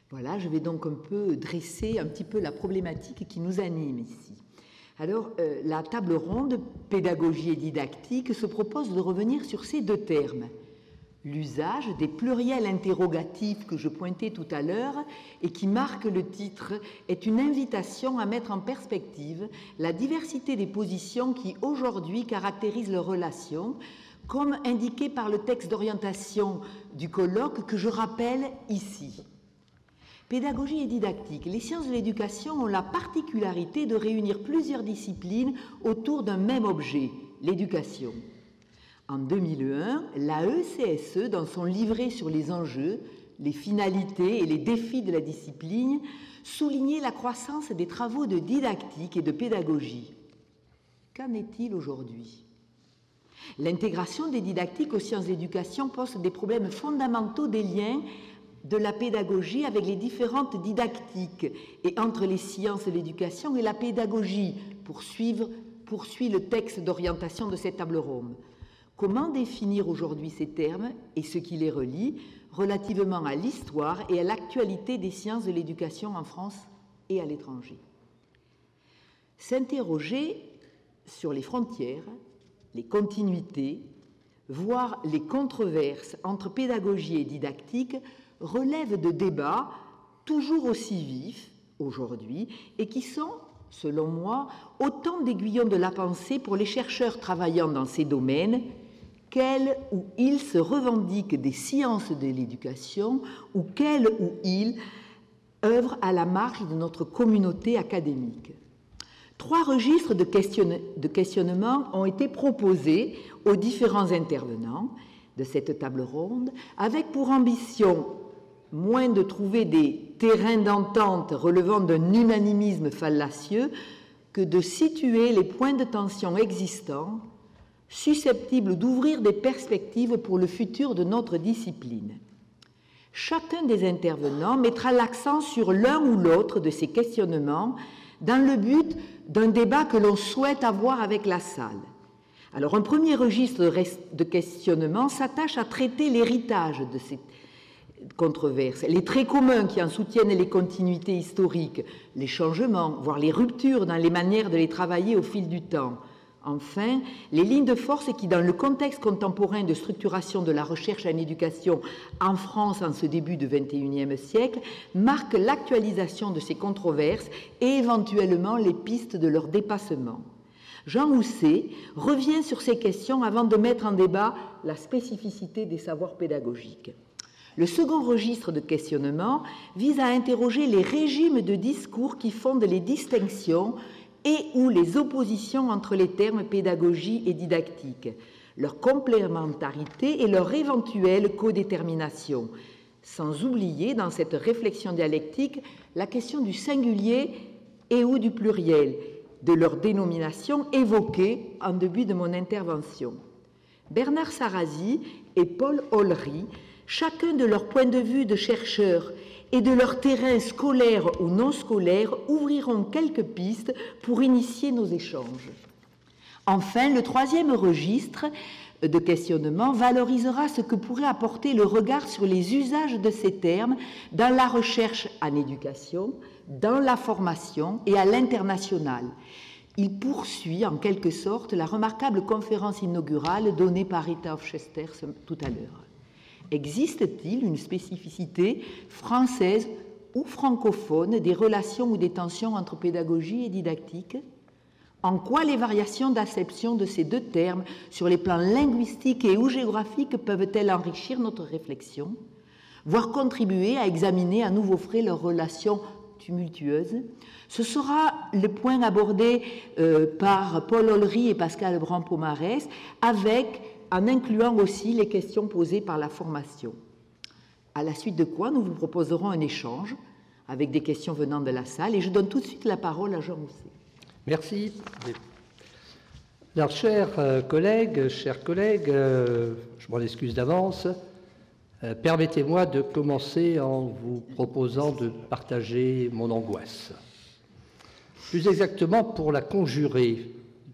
Voilà, je vais donc un peu dresser un petit peu la problématique qui nous anime ici. Alors, la table ronde pédagogie et didactique se propose de revenir sur ces deux termes. L'usage des pluriels interrogatifs que je pointais tout à l'heure et qui marque le titre est une invitation à mettre en perspective la diversité des positions qui aujourd'hui caractérisent leurs relations, comme indiqué par le texte d'orientation du colloque que je rappelle ici. Pédagogie et didactique. Les sciences de l'éducation ont la particularité de réunir plusieurs disciplines autour d'un même objet, l'éducation. En 2001, la ECSE, dans son livret sur les enjeux, les finalités et les défis de la discipline, soulignait la croissance des travaux de didactique et de pédagogie. Qu'en est-il aujourd'hui ? L'intégration des didactiques aux sciences de l'éducation pose des problèmes fondamentaux des liens de la pédagogie avec les différentes didactiques et entre les sciences de l'éducation et la pédagogie, poursuit le texte d'orientation de cette table ronde. Comment définir aujourd'hui ces termes et ce qui les relie relativement à l'histoire et à l'actualité des sciences de l'éducation en France et à l'étranger? S'interroger sur les frontières, les continuités, voire les controverses entre pédagogie et didactique relève de débats toujours aussi vifs aujourd'hui et qui sont, selon moi, autant d'aiguillons de la pensée pour les chercheurs travaillant dans ces domaines, qu'elles ou ils se revendiquent des sciences de l'éducation ou qu'elles ou ils œuvrent à la marge de notre communauté académique. 3 registres de questionnement ont été proposés aux différents intervenants de cette table ronde, avec pour ambition moins de trouver des terrains d'entente relevant d'un unanimisme fallacieux que de situer les points de tension existants susceptibles d'ouvrir des perspectives pour le futur de notre discipline. Chacun des intervenants mettra l'accent sur l'un ou l'autre de ces questionnements dans le but d'un débat que l'on souhaite avoir avec la salle. Alors, un premier registre de questionnement s'attache à traiter l'héritage de ces controverses, les traits communs qui en soutiennent les continuités historiques, les changements, voire les ruptures dans les manières de les travailler au fil du temps. Enfin, les lignes de force qui, dans le contexte contemporain de structuration de la recherche en éducation en France en ce début du XXIe siècle, marquent l'actualisation de ces controverses et éventuellement les pistes de leur dépassement. Jean Housset revient sur ces questions avant de mettre en débat la spécificité des savoirs pédagogiques. Le second registre de questionnement vise à interroger les régimes de discours qui fondent les distinctions et ou les oppositions entre les termes pédagogie et didactique, leur complémentarité et leur éventuelle codétermination, sans oublier dans cette réflexion dialectique la question du singulier et ou du pluriel, de leur dénomination évoquée en début de mon intervention. Bernard Sarrazy et Paul Olry, chacun de leur point de vue de chercheurs et de leur terrain scolaire ou non scolaire, ouvriront quelques pistes pour initier nos échanges. Enfin, le troisième registre de questionnement valorisera ce que pourrait apporter le regard sur les usages de ces termes dans la recherche en éducation, dans la formation et à l'international. Il poursuit en quelque sorte la remarquable conférence inaugurale donnée par Rita Hofstester tout à l'heure. Existe-t-il une spécificité française ou francophone des relations ou des tensions entre pédagogie et didactique ? En quoi les variations d'acception de ces deux termes sur les plans linguistiques et ou géographiques peuvent-elles enrichir notre réflexion, voire contribuer à examiner à nouveau frais leurs relations tumultueuses ? Ce sera le point abordé par Paul Olry et Pascal Brand-Pomarès, en incluant aussi les questions posées par la formation. À la suite de quoi, nous vous proposerons un échange avec des questions venant de la salle, et je donne tout de suite la parole à Jean Housset. Merci. Alors, chers collègues, je m'en excuse d'avance. Permettez-moi de commencer en vous proposant de partager mon angoisse. Plus exactement, pour la conjurer,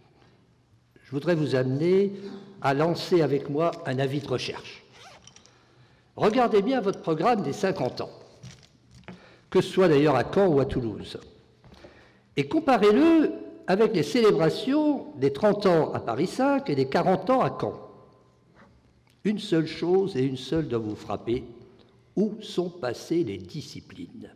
je voudrais vous amener à lancer avec moi un avis de recherche. Regardez bien votre programme des 50 ans. que ce soit d'ailleurs à Caen ou à Toulouse. Et comparez-le avec les célébrations des 30 ans à Paris 5 et des 40 ans à Caen. Une seule chose et une seule doit vous frapper, où sont passées les disciplines?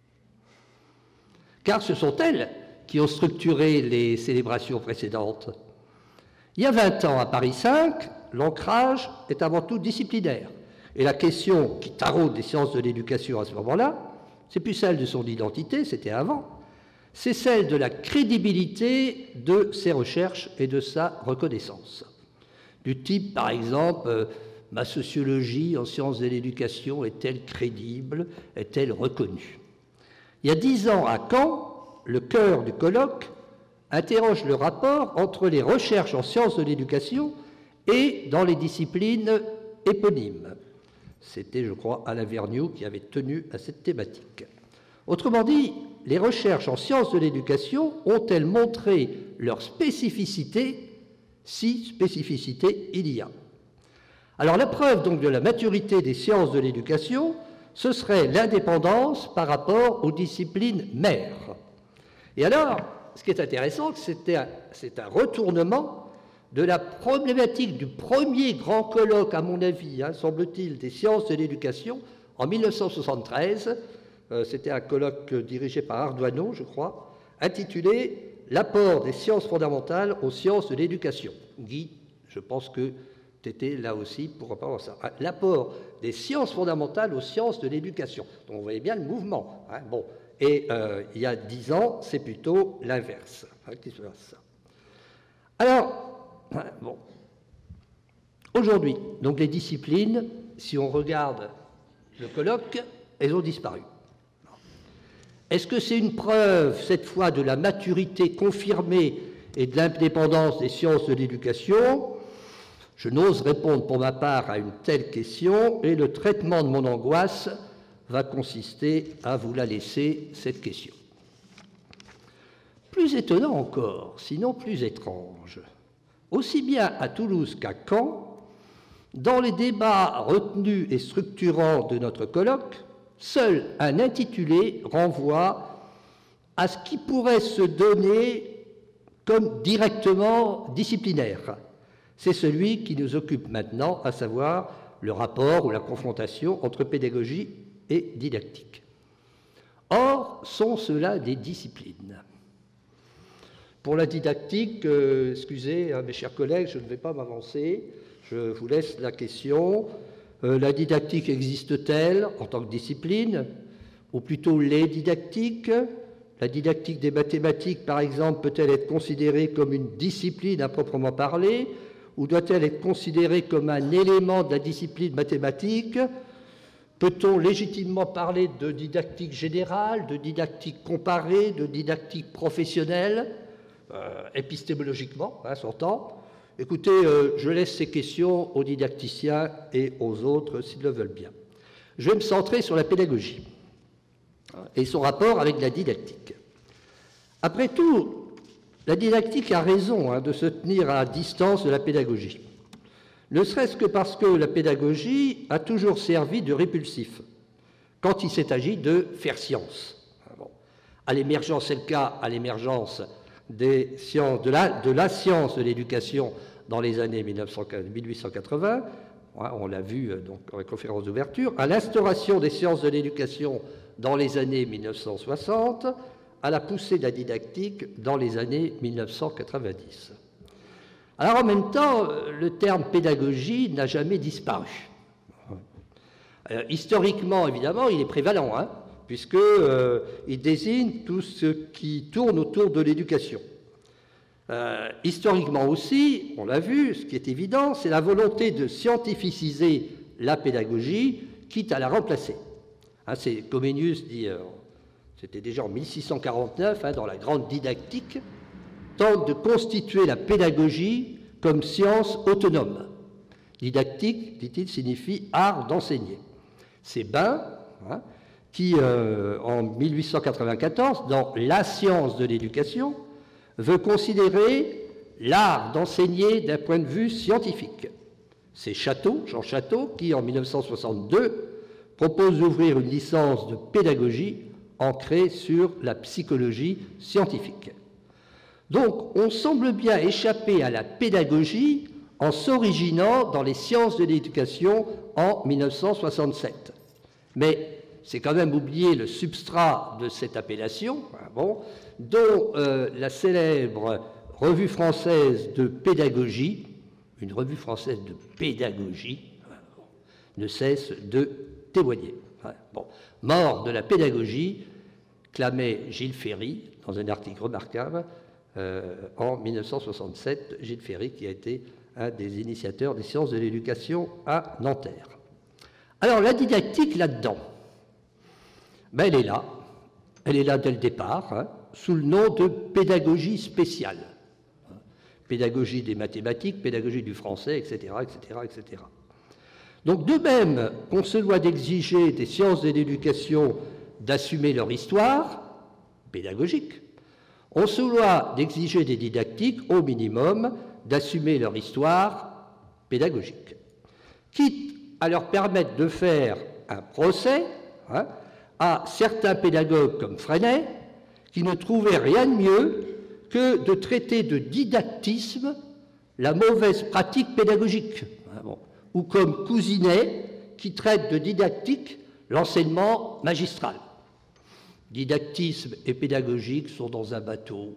Car ce sont elles qui ont structuré les célébrations précédentes. Il y a 20 ans, à Paris 5, l'ancrage est avant tout disciplinaire. Et la question qui taraude les sciences de l'éducation à ce moment-là, c'est plus celle de son identité, c'était avant, c'est celle de la crédibilité de ses recherches et de sa reconnaissance. Du type, par exemple, ma sociologie en sciences de l'éducation est-elle crédible, est-elle reconnue? Il y a 10 ans, à Caen, le cœur du colloque interroge le rapport entre les recherches en sciences de l'éducation et dans les disciplines éponymes. C'était, je crois, Alain Vergniaud qui avait tenu à cette thématique. Autrement dit, les recherches en sciences de l'éducation ont-elles montré leur spécificité, si spécificité il y a? Alors la preuve donc de la maturité des sciences de l'éducation, ce serait l'indépendance par rapport aux disciplines mères. Et alors, ce qui est intéressant, c'est un retournement de la problématique du premier grand colloque, à mon avis, semble-t-il, des sciences de l'éducation, en 1973. C'était un colloque dirigé par Ardoineau, je crois, intitulé « L'apport des sciences fondamentales aux sciences de l'éducation ». Guy, je pense que tu étais là aussi pour reprendre ça. L'apport des sciences fondamentales aux sciences de l'éducation. Donc, vous voyez bien le mouvement. Bon. Et il y a 10 ans, c'est plutôt l'inverse qui se passe. Alors, bon. Aujourd'hui, donc les disciplines, si on regarde le colloque, elles ont disparu. Est-ce que c'est une preuve, cette fois, de la maturité confirmée et de l'indépendance des sciences de l'éducation? Je n'ose répondre pour ma part à une telle question, et le traitement de mon angoisse va consister à vous la laisser, cette question. Plus étonnant encore, sinon plus étrange, aussi bien à Toulouse qu'à Caen, dans les débats retenus et structurants de notre colloque, seul un intitulé renvoie à ce qui pourrait se donner comme directement disciplinaire. C'est celui qui nous occupe maintenant, à savoir le rapport ou la confrontation entre pédagogie et didactique. Or, sont cela des disciplines. Pour la didactique, excusez, mes chers collègues, je ne vais pas m'avancer, je vous laisse la question. La didactique existe-t-elle en tant que discipline, ou plutôt les didactiques? La didactique des mathématiques, par exemple, peut-elle être considérée comme une discipline à proprement parler, ou doit-elle être considérée comme un élément de la discipline mathématique? Peut-on légitimement parler de didactique générale, de didactique comparée, de didactique professionnelle, épistémologiquement, s'entend? Écoutez, je laisse ces questions aux didacticiens et aux autres s'ils le veulent bien. Je vais me centrer sur la pédagogie et son rapport avec la didactique. Après tout, la didactique a raison de se tenir à distance de la pédagogie. Ne serait-ce que parce que la pédagogie a toujours servi de répulsif quand il s'est agi de faire science. Bon. À l'émergence, c'est le cas à l'émergence des sciences, de la science de l'éducation dans les années 1880, on l'a vu donc, dans la conférence d'ouverture, à l'instauration des sciences de l'éducation dans les années 1960, à la poussée de la didactique dans les années 1990. Alors en même temps, le terme pédagogie n'a jamais disparu. Historiquement, évidemment, il est prévalent, puisqu'il désigne tout ce qui tourne autour de l'éducation. Historiquement aussi, on l'a vu, ce qui est évident, c'est la volonté de scientificiser la pédagogie, quitte à la remplacer. C'est Comenius dit, c'était déjà en 1649, dans la grande didactique, tente de constituer la pédagogie comme science autonome. Didactique, dit-il, signifie art d'enseigner. C'est Bain qui, en 1894, dans La science de l'éducation, veut considérer l'art d'enseigner d'un point de vue scientifique. C'est Château, Jean Château, qui, en 1962, propose d'ouvrir une licence de pédagogie ancrée sur la psychologie scientifique. Donc, on semble bien échapper à la pédagogie en s'originant dans les sciences de l'éducation en 1967. Mais c'est quand même oublier le substrat de cette appellation, dont la célèbre revue française de pédagogie, une revue française de pédagogie, ne cesse de témoigner. Mort de la pédagogie, clamait Gilles Ferry dans un article remarquable en 1967, Gilles Ferry qui a été un des initiateurs des sciences de l'éducation à Nanterre. Alors la didactique là-dedans, elle est là dès le départ, sous le nom de pédagogie spéciale. Pédagogie des mathématiques, pédagogie du français, etc., etc., etc. Donc de même qu'on se doit d'exiger des sciences de l'éducation d'assumer leur histoire pédagogique, on se doit d'exiger des didactiques, au minimum, d'assumer leur histoire pédagogique, quitte à leur permettre de faire un procès à certains pédagogues comme Freinet, qui ne trouvaient rien de mieux que de traiter de didactisme la mauvaise pratique pédagogique, ou comme Cousinet, qui traite de didactique l'enseignement magistral. Didactisme et pédagogique sont dans un bateau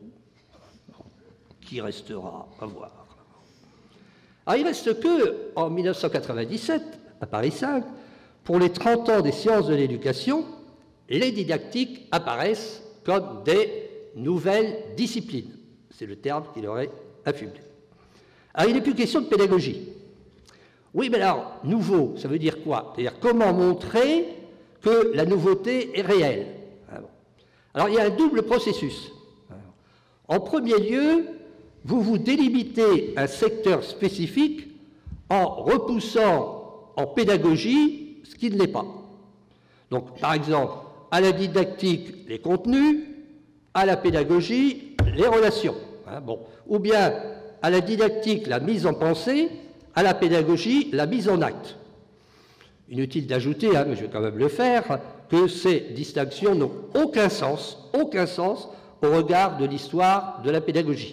qui restera à voir. Alors, il reste que, en 1997, à Paris 5, pour les 30 ans des sciences de l'éducation, les didactiques apparaissent comme des nouvelles disciplines. C'est le terme qui leur est affublé. Alors, il n'est plus question de pédagogie. Oui, mais alors, nouveau, ça veut dire quoi? C'est-à-dire comment montrer que la nouveauté est réelle. Alors, il y a un double processus. En premier lieu, vous vous délimitez un secteur spécifique en repoussant en pédagogie ce qui ne l'est pas. Donc, par exemple, à la didactique, les contenus, à la pédagogie, les relations. Ou bien à la didactique, la mise en pensée, à la pédagogie, la mise en acte. Inutile d'ajouter, mais je vais quand même le faire, que ces distinctions n'ont aucun sens au regard de l'histoire de la pédagogie.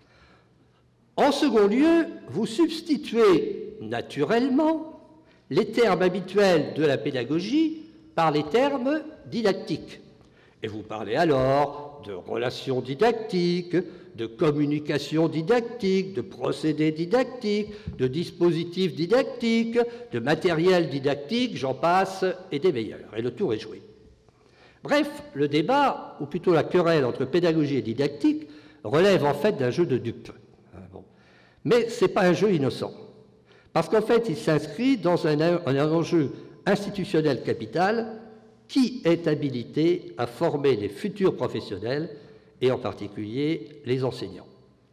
En second lieu, vous substituez naturellement les termes habituels de la pédagogie par les termes didactiques. Et vous parlez alors de relations didactiques, de communication didactique, de procédés didactiques, de dispositifs didactiques, de matériel didactique, j'en passe, et des meilleurs. Et le tour est joué. Bref, le débat, ou plutôt la querelle entre pédagogie et didactique, relève en fait d'un jeu de dupes. Mais ce n'est pas un jeu innocent. Parce qu'en fait, il s'inscrit dans un enjeu institutionnel capital. Qui est habilité à former les futurs professionnels, et en particulier les enseignants?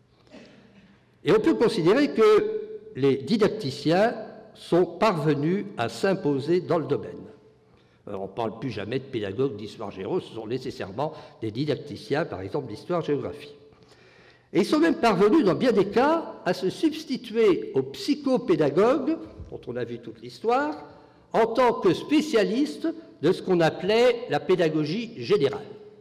Et on peut considérer que les didacticiens sont parvenus à s'imposer dans le domaine. Alors, on ne parle plus jamais de pédagogues d'histoire géo, ce sont nécessairement des didacticiens, par exemple d'histoire-géographie. Et ils sont même parvenus, dans bien des cas, à se substituer aux psychopédagogues, dont on a vu toute l'histoire, en tant que spécialistes de ce qu'on appelait la pédagogie générale.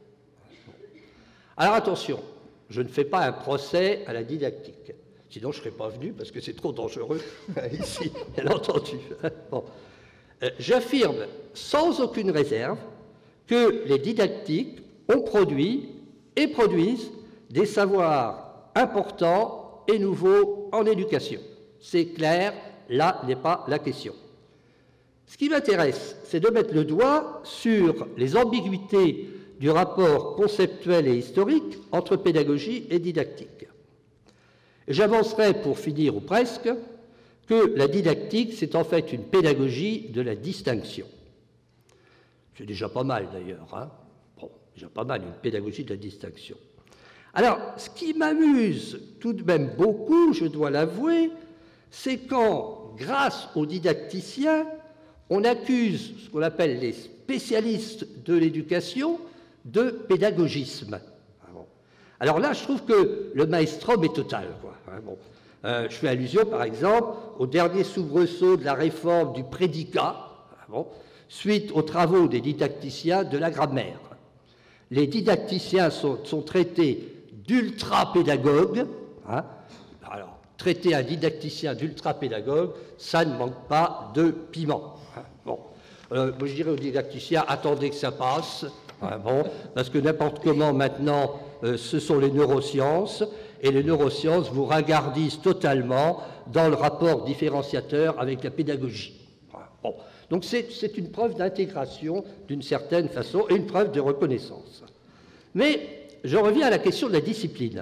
Alors attention, je ne fais pas un procès à la didactique, sinon je ne serais pas venu parce que c'est trop dangereux ici, bien entendu. J'affirme sans aucune réserve que les didactiques ont produit et produisent des savoirs importants et nouveaux en éducation. C'est clair, là n'est pas la question. Ce qui m'intéresse, c'est de mettre le doigt sur les ambiguïtés du rapport conceptuel et historique entre pédagogie et didactique. J'avancerai, pour finir ou presque, que la didactique, c'est en fait une pédagogie de la distinction. C'est déjà pas mal, d'ailleurs. Déjà pas mal, une pédagogie de la distinction. Alors, ce qui m'amuse tout de même beaucoup, je dois l'avouer, c'est quand, grâce aux didacticiens, on accuse ce qu'on appelle les spécialistes de l'éducation de pédagogisme. Alors là, je trouve que le maelstrom est total. Je fais allusion, par exemple, au dernier soubresaut de la réforme du prédicat, suite aux travaux des didacticiens de la grammaire. Les didacticiens sont traités d'ultra-pédagogues. Hein. Alors, traiter un didacticien d'ultra-pédagogue, ça ne manque pas de piment. Hein. Bon. Moi, je dirais aux didacticiens, attendez que ça passe. Hein, bon, parce que n'importe comment, maintenant, ce sont les neurosciences, et les neurosciences vous ringardisent totalement dans le rapport différenciateur avec la pédagogie. Bon. Donc c'est une preuve d'intégration d'une certaine façon et une preuve de reconnaissance. Mais je reviens à la question de la discipline.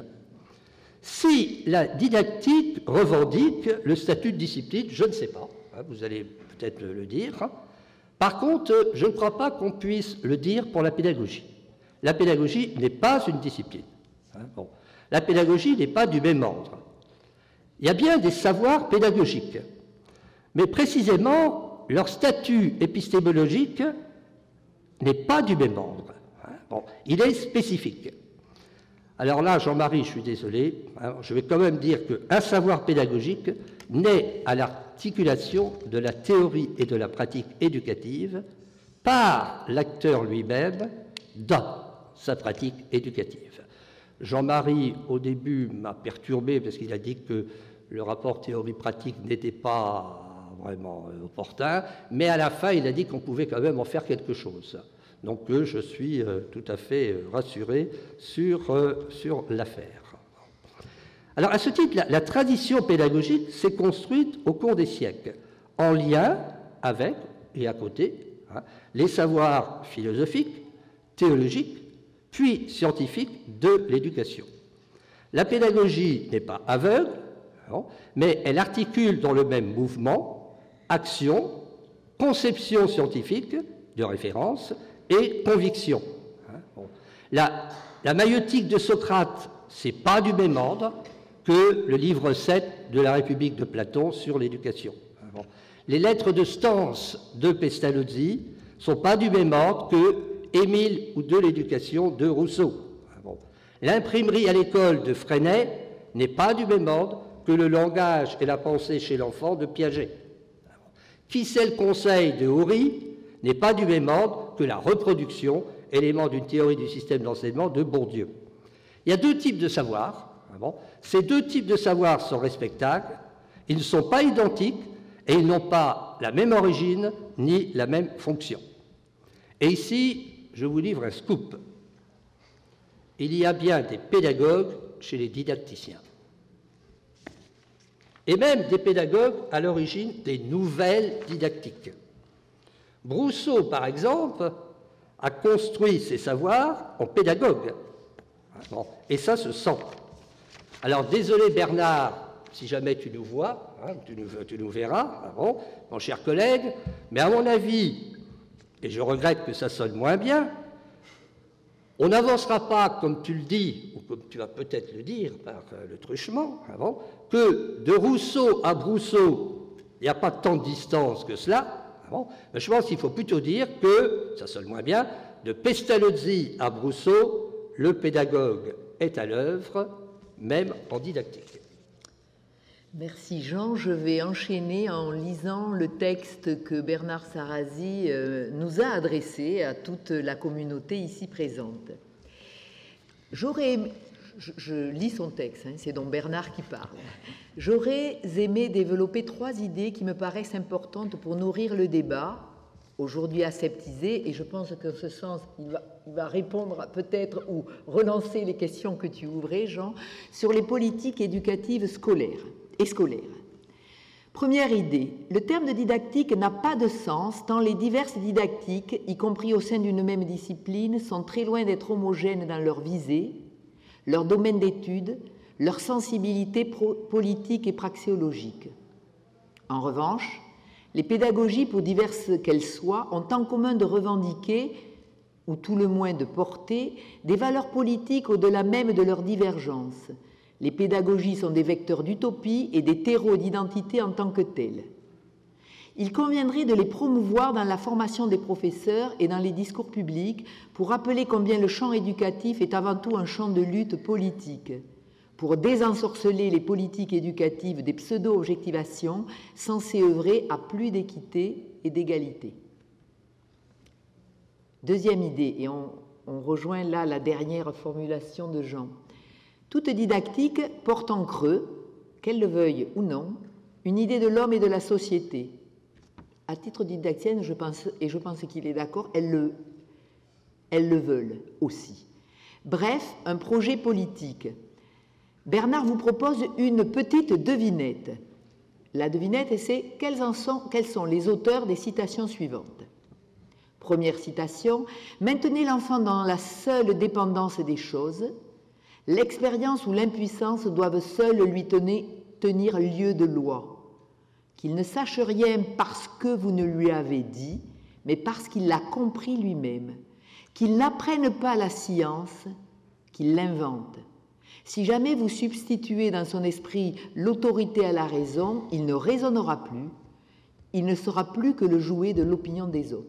Si la didactique revendique le statut de discipline, je ne sais pas, hein, vous allez peut-être le dire. Hein. Par contre, je ne crois pas qu'on puisse le dire pour la pédagogie. La pédagogie n'est pas une discipline. Hein, bon. La pédagogie n'est pas du même ordre. Il y a bien des savoirs pédagogiques, mais précisément, leur statut épistémologique n'est pas du même ordre. Hein, bon, il est spécifique. Alors là, Jean-Marie, je suis désolé, hein, je vais quand même dire qu'un savoir pédagogique naît à l'articulation de la théorie et de la pratique éducative par l'acteur lui-même dans sa pratique éducative. Jean-Marie, au début, m'a perturbé parce qu'il a dit que le rapport théorie-pratique n'était pas vraiment opportun, mais à la fin, il a dit qu'on pouvait quand même en faire quelque chose. Donc, je suis tout à fait rassuré sur l'affaire. Alors, à ce titre, la tradition pédagogique s'est construite au cours des siècles, en lien avec et à côté hein, les savoirs philosophiques, théologiques, puis scientifiques de l'éducation. La pédagogie n'est pas aveugle, non, mais elle articule dans le même mouvement action, conception scientifique de référence et conviction. Bon. La maïeutique de Socrate, ce n'est pas du même ordre que le livre 7 de la République de Platon sur l'éducation. Bon. Les lettres de Stance de Pestalozzi ne sont pas du même ordre que Émile ou de l'éducation de Rousseau. Bon. L'imprimerie à l'école de Freinet n'est pas du même ordre que le langage et la pensée chez l'enfant de Piaget. Qui sait le conseil de Houry n'est pas du même ordre que la reproduction, élément d'une théorie du système d'enseignement de Bourdieu. Il y a deux types de savoirs. Bon. Ces deux types de savoirs sont respectables, ils ne sont pas identiques et ils n'ont pas la même origine ni la même fonction. Et ici, je vous livre un scoop. Il y a bien des pédagogues chez les didacticiens. Et même des pédagogues à l'origine des nouvelles didactiques. Brousseau, par exemple, a construit ses savoirs en pédagogue. Bon, et ça se sent. Alors, désolé Bernard, si jamais tu nous vois, hein, tu nous verras, bon, mon cher collègue, mais à mon avis, et je regrette que ça sonne moins bien, on n'avancera pas, comme tu le dis, ou comme tu vas peut-être le dire par le truchement, avant, que de Rousseau à Brousseau, il n'y a pas tant de distance que cela. Avant, mais je pense qu'il faut plutôt dire que, ça sonne moins bien, de Pestalozzi à Brousseau, le pédagogue est à l'œuvre, même en didactique. Merci Jean. Je vais enchaîner en lisant le texte que Bernard Sarrazy nous a adressé à toute la communauté ici présente. Je lis son texte, hein, c'est donc Bernard qui parle. J'aurais aimé développer 3 idées qui me paraissent importantes pour nourrir le débat, aujourd'hui aseptisé, et je pense qu'en ce sens, il va répondre peut-être ou relancer les questions que tu ouvrais, Jean, sur les politiques éducatives scolaires. Première idée, le terme de didactique n'a pas de sens tant les diverses didactiques, y compris au sein d'une même discipline, sont très loin d'être homogènes dans leur visée, leur domaine d'étude, leur sensibilité politique et praxéologique. En revanche, les pédagogies, pour diverses qu'elles soient, ont en commun de revendiquer, ou tout le moins de porter, des valeurs politiques au-delà même de leurs divergences. Les pédagogies sont des vecteurs d'utopie et des terreaux d'identité en tant que tels. Il conviendrait de les promouvoir dans la formation des professeurs et dans les discours publics pour rappeler combien le champ éducatif est avant tout un champ de lutte politique, pour désensorceler les politiques éducatives des pseudo-objectivations censées œuvrer à plus d'équité et d'égalité. Deuxième idée, et on rejoint là la dernière formulation de Jean. Toute didactique porte en creux, qu'elle le veuille ou non, une idée de l'homme et de la société. À titre didactienne, je pense qu'il est d'accord, elles le veulent aussi. Bref, un projet politique. Bernard vous propose une petite devinette. La devinette, c'est quels sont les auteurs des citations suivantes. Première citation, « Maintenez l'enfant dans la seule dépendance des choses. L'expérience ou l'impuissance doivent seules lui tenir lieu de loi. Qu'il ne sache rien parce que vous ne lui avez dit, mais parce qu'il l'a compris lui-même. Qu'il n'apprenne pas la science, qu'il l'invente. Si jamais vous substituez dans son esprit l'autorité à la raison, il ne raisonnera plus, il ne sera plus que le jouet de l'opinion des autres. »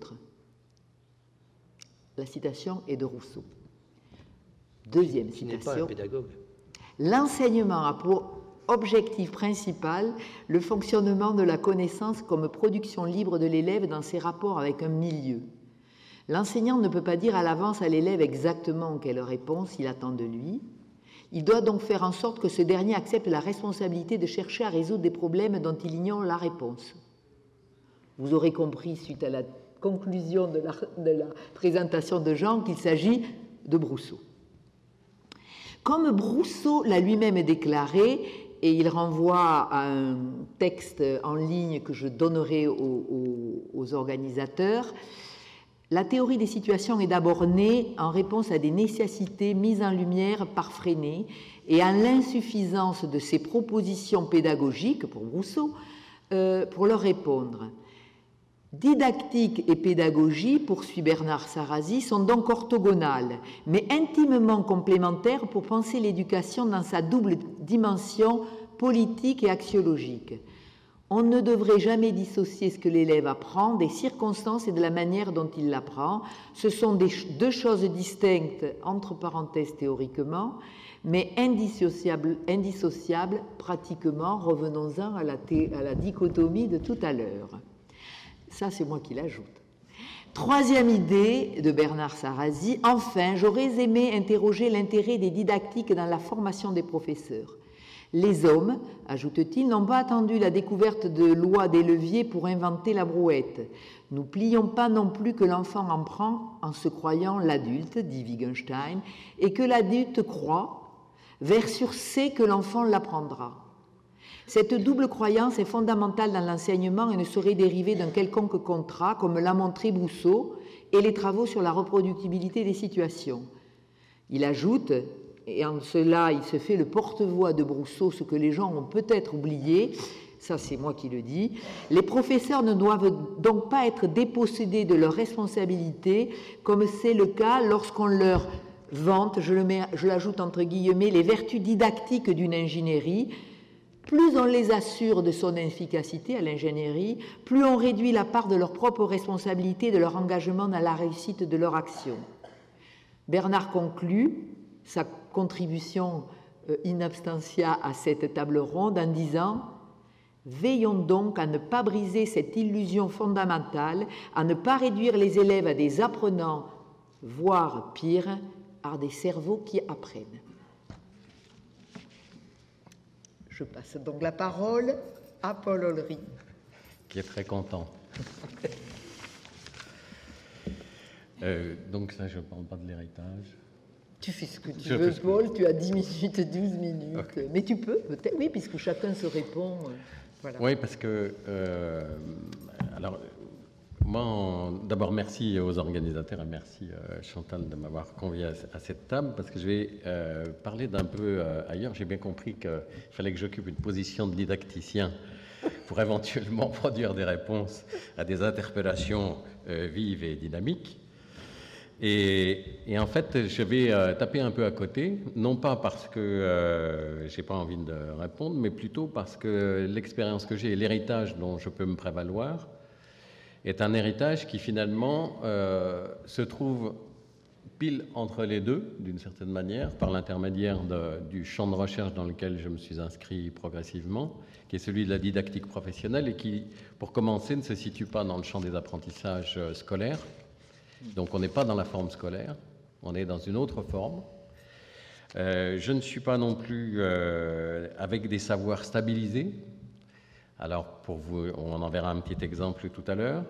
La citation est de Rousseau. Deuxième citation. Qui n'est pas un pédagogue. L'enseignement a pour objectif principal le fonctionnement de la connaissance comme production libre de l'élève dans ses rapports avec un milieu. L'enseignant ne peut pas dire à l'avance à l'élève exactement quelle réponse il attend de lui. Il doit donc faire en sorte que ce dernier accepte la responsabilité de chercher à résoudre des problèmes dont il ignore la réponse. Vous aurez compris, suite à la conclusion de la présentation de Jean, qu'il s'agit de Rousseau. Comme Rousseau l'a lui-même déclaré, et il renvoie à un texte en ligne que je donnerai aux organisateurs, la théorie des situations est d'abord née en réponse à des nécessités mises en lumière par Freinet et à l'insuffisance de ses propositions pédagogiques, pour Rousseau, pour leur répondre. Didactique et pédagogie, poursuit Bernard Sarrazy, sont donc orthogonales, mais intimement complémentaires pour penser l'éducation dans sa double dimension politique et axiologique. On ne devrait jamais dissocier ce que l'élève apprend des circonstances et de la manière dont il l'apprend. Ce sont deux choses distinctes, entre parenthèses théoriquement, mais indissociables pratiquement. Revenons-en à la dichotomie de tout à l'heure. Ça, c'est moi qui l'ajoute. Troisième idée de Bernard Sarrazy, enfin, j'aurais aimé interroger l'intérêt des didactiques dans la formation des professeurs. Les hommes, ajoute-t-il, n'ont pas attendu la découverte de lois des leviers pour inventer la brouette. Nous plions pas non plus que l'enfant en prend en se croyant l'adulte, dit Wittgenstein, et que l'adulte croit, versus sait que l'enfant l'apprendra. Cette double croyance est fondamentale dans l'enseignement et ne saurait dériver d'un quelconque contrat, comme l'a montré Rousseau et les travaux sur la reproductibilité des situations. Il ajoute, et en cela il se fait le porte-voix de Rousseau, ce que les gens ont peut-être oublié, ça c'est moi qui le dis, les professeurs ne doivent donc pas être dépossédés de leurs responsabilités, comme c'est le cas lorsqu'on leur vante, je l'ajoute entre guillemets, les vertus didactiques d'une ingénierie. Plus on les assure de son efficacité à l'ingénierie, plus on réduit la part de leur propre responsabilité, de leur engagement dans la réussite de leur action. Bernard conclut sa contribution in absentia à cette table ronde en disant « Veillons donc à ne pas briser cette illusion fondamentale, à ne pas réduire les élèves à des apprenants, voire pire, à des cerveaux qui apprennent. » Je passe donc la parole à Paul Olry. Qui est très content. Donc ça, je ne parle pas de l'héritage. Tu fais ce que tu veux, Paul, tu as 10 minutes, 12 minutes. Okay. Mais tu peux, peut-être, oui, puisque chacun se répond. Voilà. Oui, parce que... alors, moi, d'abord, merci aux organisateurs et merci Chantal de m'avoir convié à cette table, parce que je vais parler d'un peu ailleurs. J'ai bien compris qu'il fallait que j'occupe une position de didacticien pour éventuellement produire des réponses à des interpellations vives et dynamiques. Et en fait, je vais taper un peu à côté, non pas parce que je n'ai pas envie de répondre, mais plutôt parce que l'expérience que j'ai et l'héritage dont je peux me prévaloir est un héritage qui finalement se trouve pile entre les deux, d'une certaine manière, par l'intermédiaire du champ de recherche dans lequel je me suis inscrit progressivement, qui est celui de la didactique professionnelle et qui, pour commencer, ne se situe pas dans le champ des apprentissages scolaires. Donc on n'est pas dans la forme scolaire, On est dans une autre forme. Je ne suis pas non plus avec des savoirs stabilisés. Alors, pour vous, on en verra un petit exemple tout à l'heure.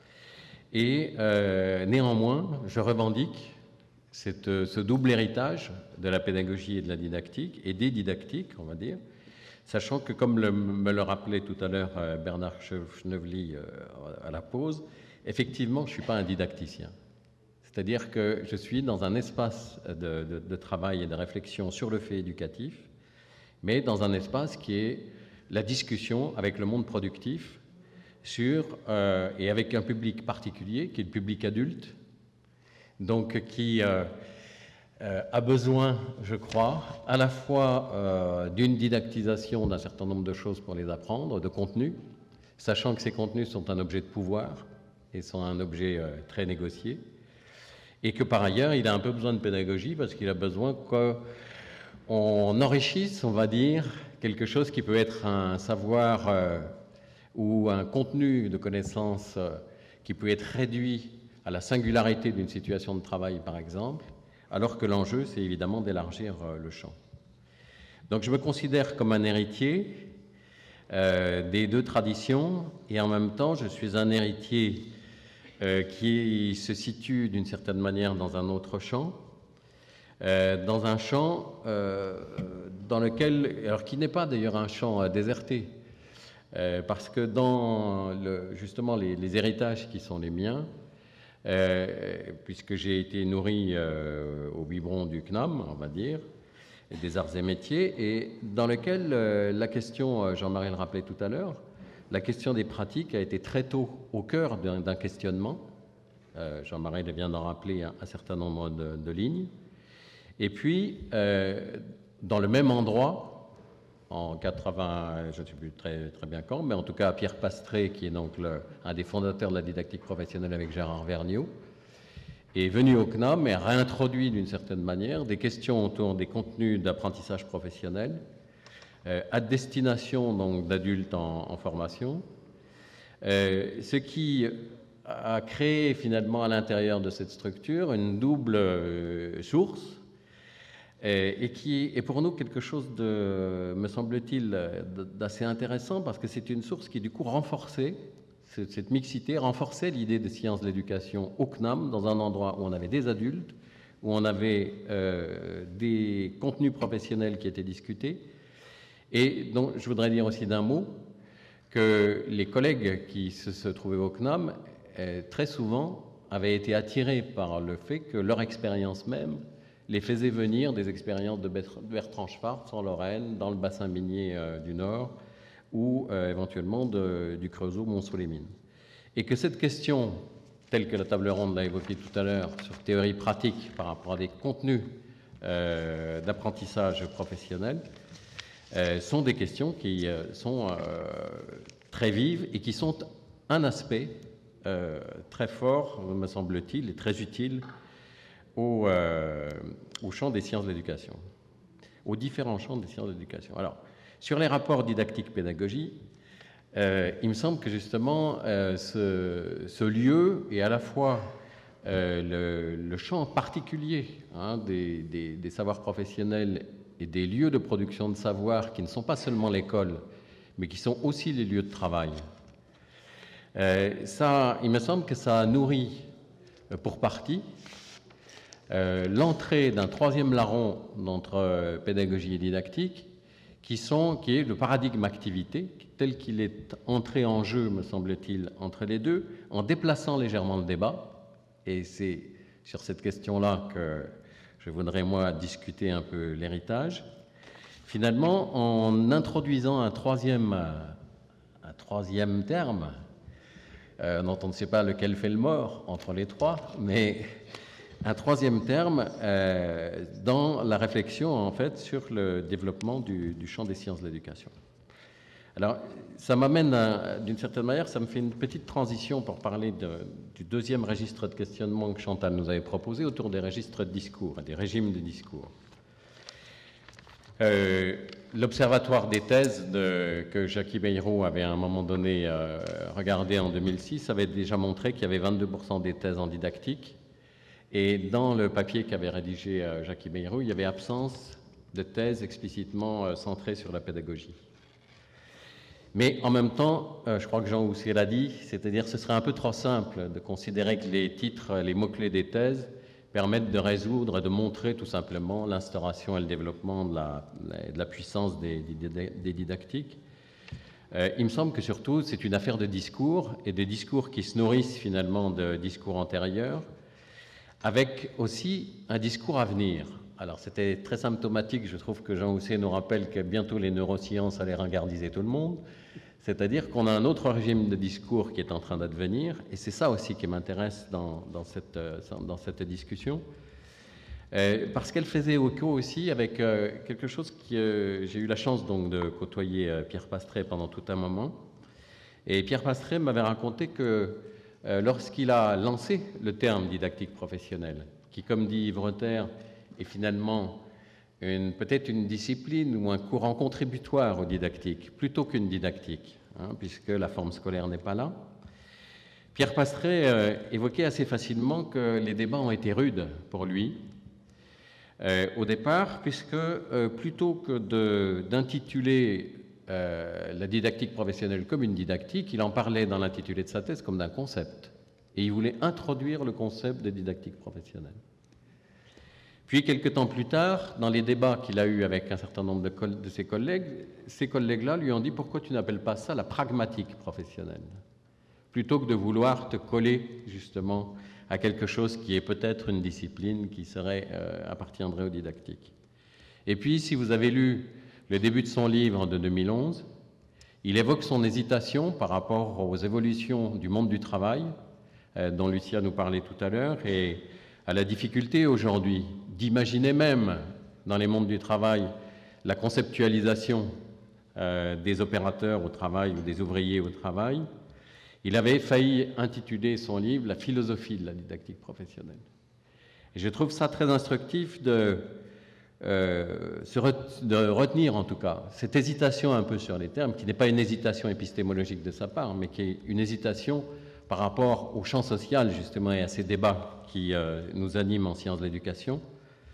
Et néanmoins, je revendique ce double héritage de la pédagogie et de la didactique, et des didactiques, on va dire, sachant que, comme me le rappelait tout à l'heure Bernard Schnevely à la pause, effectivement, je ne suis pas un didacticien. C'est-à-dire que je suis dans un espace de travail et de réflexion sur le fait éducatif, mais dans un espace qui est la discussion avec le monde productif et avec un public particulier, qui est le public adulte, donc qui a besoin, je crois, à la fois d'une didactisation d'un certain nombre de choses pour les apprendre, de contenus, sachant que ces contenus sont un objet de pouvoir et sont un objet très négocié, et que par ailleurs, il a un peu besoin de pédagogie parce qu'il a besoin qu'on enrichisse, on va dire, quelque chose qui peut être un savoir ou un contenu de connaissance qui peut être réduit à la singularité d'une situation de travail, par exemple, alors que l'enjeu, c'est évidemment d'élargir le champ. Donc je me considère comme un héritier des deux traditions, et en même temps, je suis un héritier qui se situe d'une certaine manière dans un autre champ, dans un champ dans lequel, alors qui n'est pas d'ailleurs un champ déserté, parce que dans justement les héritages qui sont les miens, puisque j'ai été nourri au biberon du CNAM, on va dire, et des arts et métiers, et dans lequel la question, Jean-Marie le rappelait tout à l'heure, la question des pratiques a été très tôt au cœur d'un questionnement. Jean-Marie vient d'en rappeler un certain nombre de lignes. Et puis, dans le même endroit, en 80, je ne sais plus très bien quand, mais en tout cas Pierre Pastré, qui est donc un des fondateurs de la didactique professionnelle avec Gérard Vergniaud, est venu au CNAM et a réintroduit d'une certaine manière des questions autour des contenus d'apprentissage professionnel à destination donc d'adultes en formation, ce qui a créé finalement à l'intérieur de cette structure une double source et qui est pour nous quelque chose de, me semble-t-il, d'assez intéressant parce que c'est une source qui du coup renforçait cette mixité, renforçait l'idée de sciences de l'éducation au CNAM dans un endroit où on avait des adultes, où on avait des contenus professionnels qui étaient discutés. Et donc, je voudrais dire aussi d'un mot que les collègues qui se trouvaient au CNAM, très souvent, avaient été attirés par le fait que leur expérience même les faisait venir des expériences de Bertrand Schwartz en Lorraine, dans le bassin minier du Nord, ou éventuellement du Creusot, Mont-Sous-les-Mines. Et que cette question, telle que la table ronde l'a évoquée tout à l'heure, sur théorie pratique par rapport à des contenus d'apprentissage professionnel, sont des questions qui sont très vives et qui sont un aspect très fort, me semble-t-il, et très utile au champ des sciences de l'éducation, aux différents champs des sciences de l'éducation. Alors, sur les rapports didactique-pédagogie, il me semble que justement ce lieu est à la fois le champ particulier des savoirs professionnels et des lieux de production de savoir qui ne sont pas seulement l'école, mais qui sont aussi les lieux de travail. Il me semble que ça nourrit pour partie l'entrée d'un troisième larron d'entre pédagogie et didactique, qui est le paradigme activité, tel qu'il est entré en jeu, me semble-t-il, entre les deux, en déplaçant légèrement le débat. Et c'est sur cette question-là que je voudrais, moi, discuter un peu l'héritage. Finalement, en introduisant un troisième terme, dont on ne sait pas lequel fait le mort entre les trois, mais un troisième terme dans la réflexion, en fait, sur le développement du champ des sciences de l'éducation. Alors, ça m'amène, d'une certaine manière, ça me fait une petite transition pour parler du deuxième registre de questionnement que Chantal nous avait proposé autour des registres de discours, des régimes de discours. L'Observatoire des thèses que Jackie Bayrou avait à un moment donné regardé en 2006 avait déjà montré qu'il y avait 22% des thèses en didactique Et dans le papier qu'avait rédigé Jacques Hibéirou, il y avait absence de thèse explicitement centrée sur la pédagogie. Mais en même temps, je crois que Jean Housset l'a dit, c'est-à-dire ce serait un peu trop simple de considérer que les titres, les mots-clés des thèses permettent de résoudre et de montrer tout simplement l'instauration et le développement de la puissance des didactiques. Il me semble que surtout c'est une affaire de discours, et des discours qui se nourrissent finalement de discours antérieurs, avec aussi un discours à venir. Alors c'était très symptomatique, je trouve que Jean Housset nous rappelle que bientôt les neurosciences allaient ringardiser tout le monde, c'est-à-dire qu'on a un autre régime de discours qui est en train d'advenir, et c'est ça aussi qui m'intéresse dans cette discussion, parce qu'elle faisait écho aussi avec quelque chose que j'ai eu la chance donc de côtoyer Pierre Pastré pendant tout un moment. Et Pierre Pastré m'avait raconté que lorsqu'il a lancé le terme didactique professionnelle, qui, comme dit Yves Rotter, est finalement peut-être une discipline ou un courant contributoire aux didactiques, plutôt qu'une didactique, puisque la forme scolaire n'est pas là, Pierre Pastré évoquait assez facilement que les débats ont été rudes pour lui, au départ, puisque plutôt que d'intituler la didactique professionnelle comme une didactique, il en parlait dans l'intitulé de sa thèse comme d'un concept. Et il voulait introduire le concept de didactique professionnelle. Puis, quelques temps plus tard, dans les débats qu'il a eus avec un certain nombre de ses collègues, ces collègues-là lui ont dit « Pourquoi tu n'appelles pas ça la pragmatique professionnelle ?» plutôt que de vouloir te coller justement à quelque chose qui est peut-être une discipline qui appartiendrait aux didactiques. Et puis, si vous avez lu le début de son livre de 2011, il évoque son hésitation par rapport aux évolutions du monde du travail, dont Lucia nous parlait tout à l'heure, et à la difficulté aujourd'hui d'imaginer même dans les mondes du travail la conceptualisation des opérateurs au travail ou des ouvriers au travail. Il avait failli intituler son livre « La philosophie de la didactique professionnelle ». Et je trouve ça très instructif de retenir en tout cas cette hésitation un peu sur les termes, qui n'est pas une hésitation épistémologique de sa part, mais qui est une hésitation par rapport au champ social justement et à ces débats qui nous animent en sciences de l'éducation.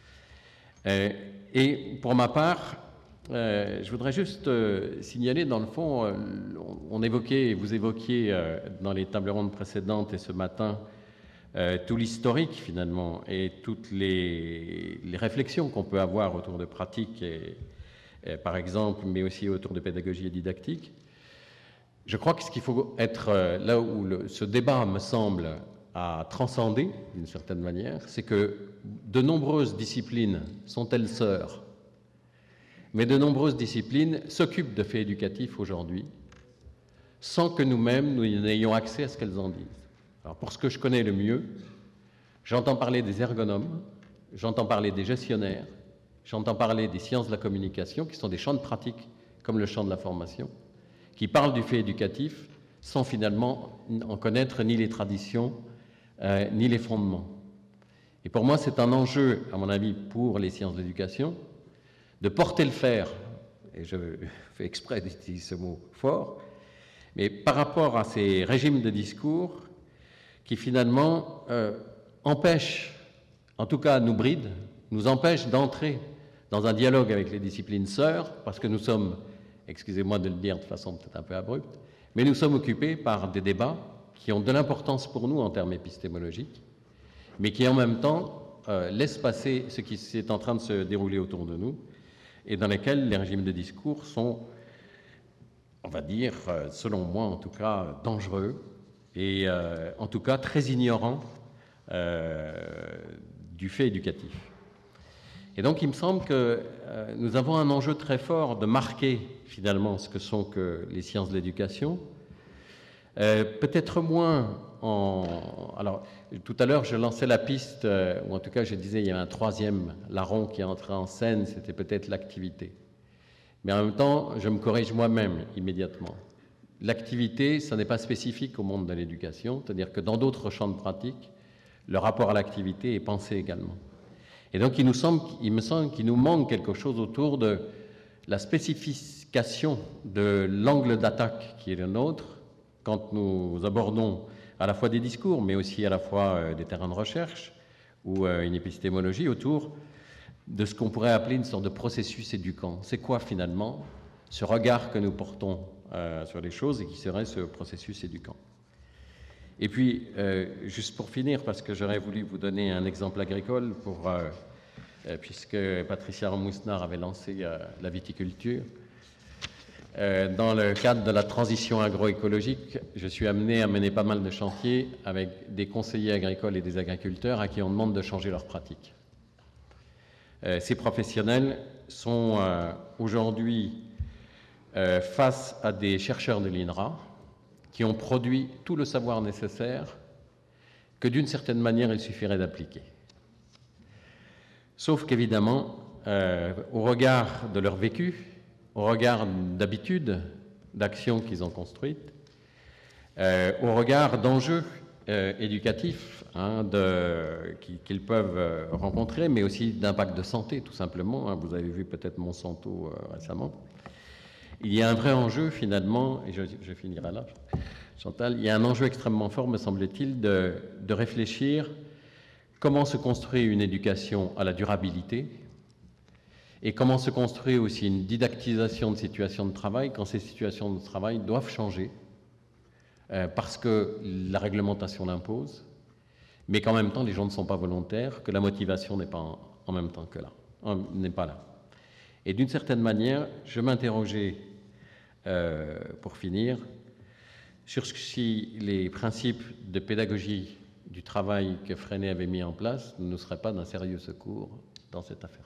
Et pour ma part, je voudrais juste signaler, dans le fond, vous évoquiez dans les tables rondes précédentes et ce matin, tout l'historique finalement et toutes les réflexions qu'on peut avoir autour de pratiques, par exemple, mais aussi autour de pédagogie et didactique. Je crois que ce qu'il faut être là où ce débat me semble à transcender d'une certaine manière, c'est que de nombreuses disciplines sont elles sœurs, mais de nombreuses disciplines s'occupent de faits éducatifs aujourd'hui sans que nous-mêmes nous n'ayons accès à ce qu'elles en disent. Alors pour ce que je connais le mieux, j'entends parler des ergonomes, j'entends parler des gestionnaires, j'entends parler des sciences de la communication, qui sont des champs de pratique comme le champ de la formation, qui parlent du fait éducatif sans finalement en connaître ni les traditions ni les fondements. Et pour moi, c'est un enjeu, à mon avis, pour les sciences de l'éducation, de porter le fer, et je fais exprès d'utiliser ce mot fort, mais par rapport à ces régimes de discours qui finalement empêchent, en tout cas nous brident, nous empêchent d'entrer dans un dialogue avec les disciplines sœurs, parce que nous sommes, excusez-moi de le dire de façon peut-être un peu abrupte, mais nous sommes occupés par des débats qui ont de l'importance pour nous en termes épistémologiques, mais qui en même temps laissent passer ce qui est en train de se dérouler autour de nous, et dans lesquels les régimes de discours sont, on va dire, selon moi en tout cas, dangereux, et en tout cas très ignorants du fait éducatif. Et donc il me semble que nous avons un enjeu très fort de marquer finalement ce que sont que les sciences de l'éducation, peut-être moins Alors, tout à l'heure, je lançais la piste, ou en tout cas, je disais, il y a un troisième larron qui est entré en scène, c'était peut-être l'activité. Mais en même temps, je me corrige moi-même immédiatement. L'activité, ça n'est pas spécifique au monde de l'éducation, c'est-à-dire que dans d'autres champs de pratique, le rapport à l'activité est pensé également. Et donc, il me semble qu'il nous manque quelque chose autour de la spécification de l'angle d'attaque qui est le nôtre quand nous abordons à la fois des discours, mais aussi à la fois des terrains de recherche ou une épistémologie autour de ce qu'on pourrait appeler une sorte de processus éducant. C'est quoi finalement ce regard que nous portons sur les choses et qui serait ce processus éducant? Et puis, juste pour finir, parce que j'aurais voulu vous donner un exemple agricole, puisque Patricia Mousnard avait lancé la viticulture. Dans le cadre de la transition agroécologique, je suis amené à mener pas mal de chantiers avec des conseillers agricoles et des agriculteurs à qui on demande de changer leurs pratiques. Ces professionnels sont aujourd'hui face à des chercheurs de l'INRA qui ont produit tout le savoir nécessaire que d'une certaine manière il suffirait d'appliquer. Sauf qu'évidemment, au regard de leur vécu, au regard d'habitudes, d'actions qu'ils ont construites, au regard d'enjeux éducatifs qu'ils peuvent rencontrer, mais aussi d'impact de santé, tout simplement. Vous avez vu peut-être Monsanto récemment. Il y a un vrai enjeu, finalement, et je finirai là, Chantal, il y a un enjeu extrêmement fort, me semble-t-il, de réfléchir comment se construit une éducation à la durabilité et comment se construit aussi une didactisation de situations de travail quand ces situations de travail doivent changer parce que la réglementation l'impose, mais qu'en même temps les gens ne sont pas volontaires, que la motivation n'est pas en même temps que là, n'est pas là. Et d'une certaine manière, je m'interrogeais, pour finir, sur si les principes de pédagogie du travail que Freinet avait mis en place ne nous seraient pas d'un sérieux secours dans cette affaire-là.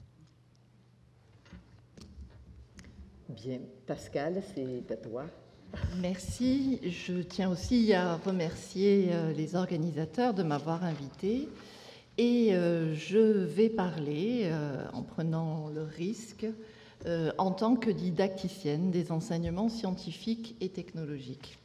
Bien, Pascal, c'est à toi. Merci. Je tiens aussi à remercier les organisateurs de m'avoir invité. Et je vais parler, en prenant le risque, en tant que didacticienne des enseignements scientifiques et technologiques.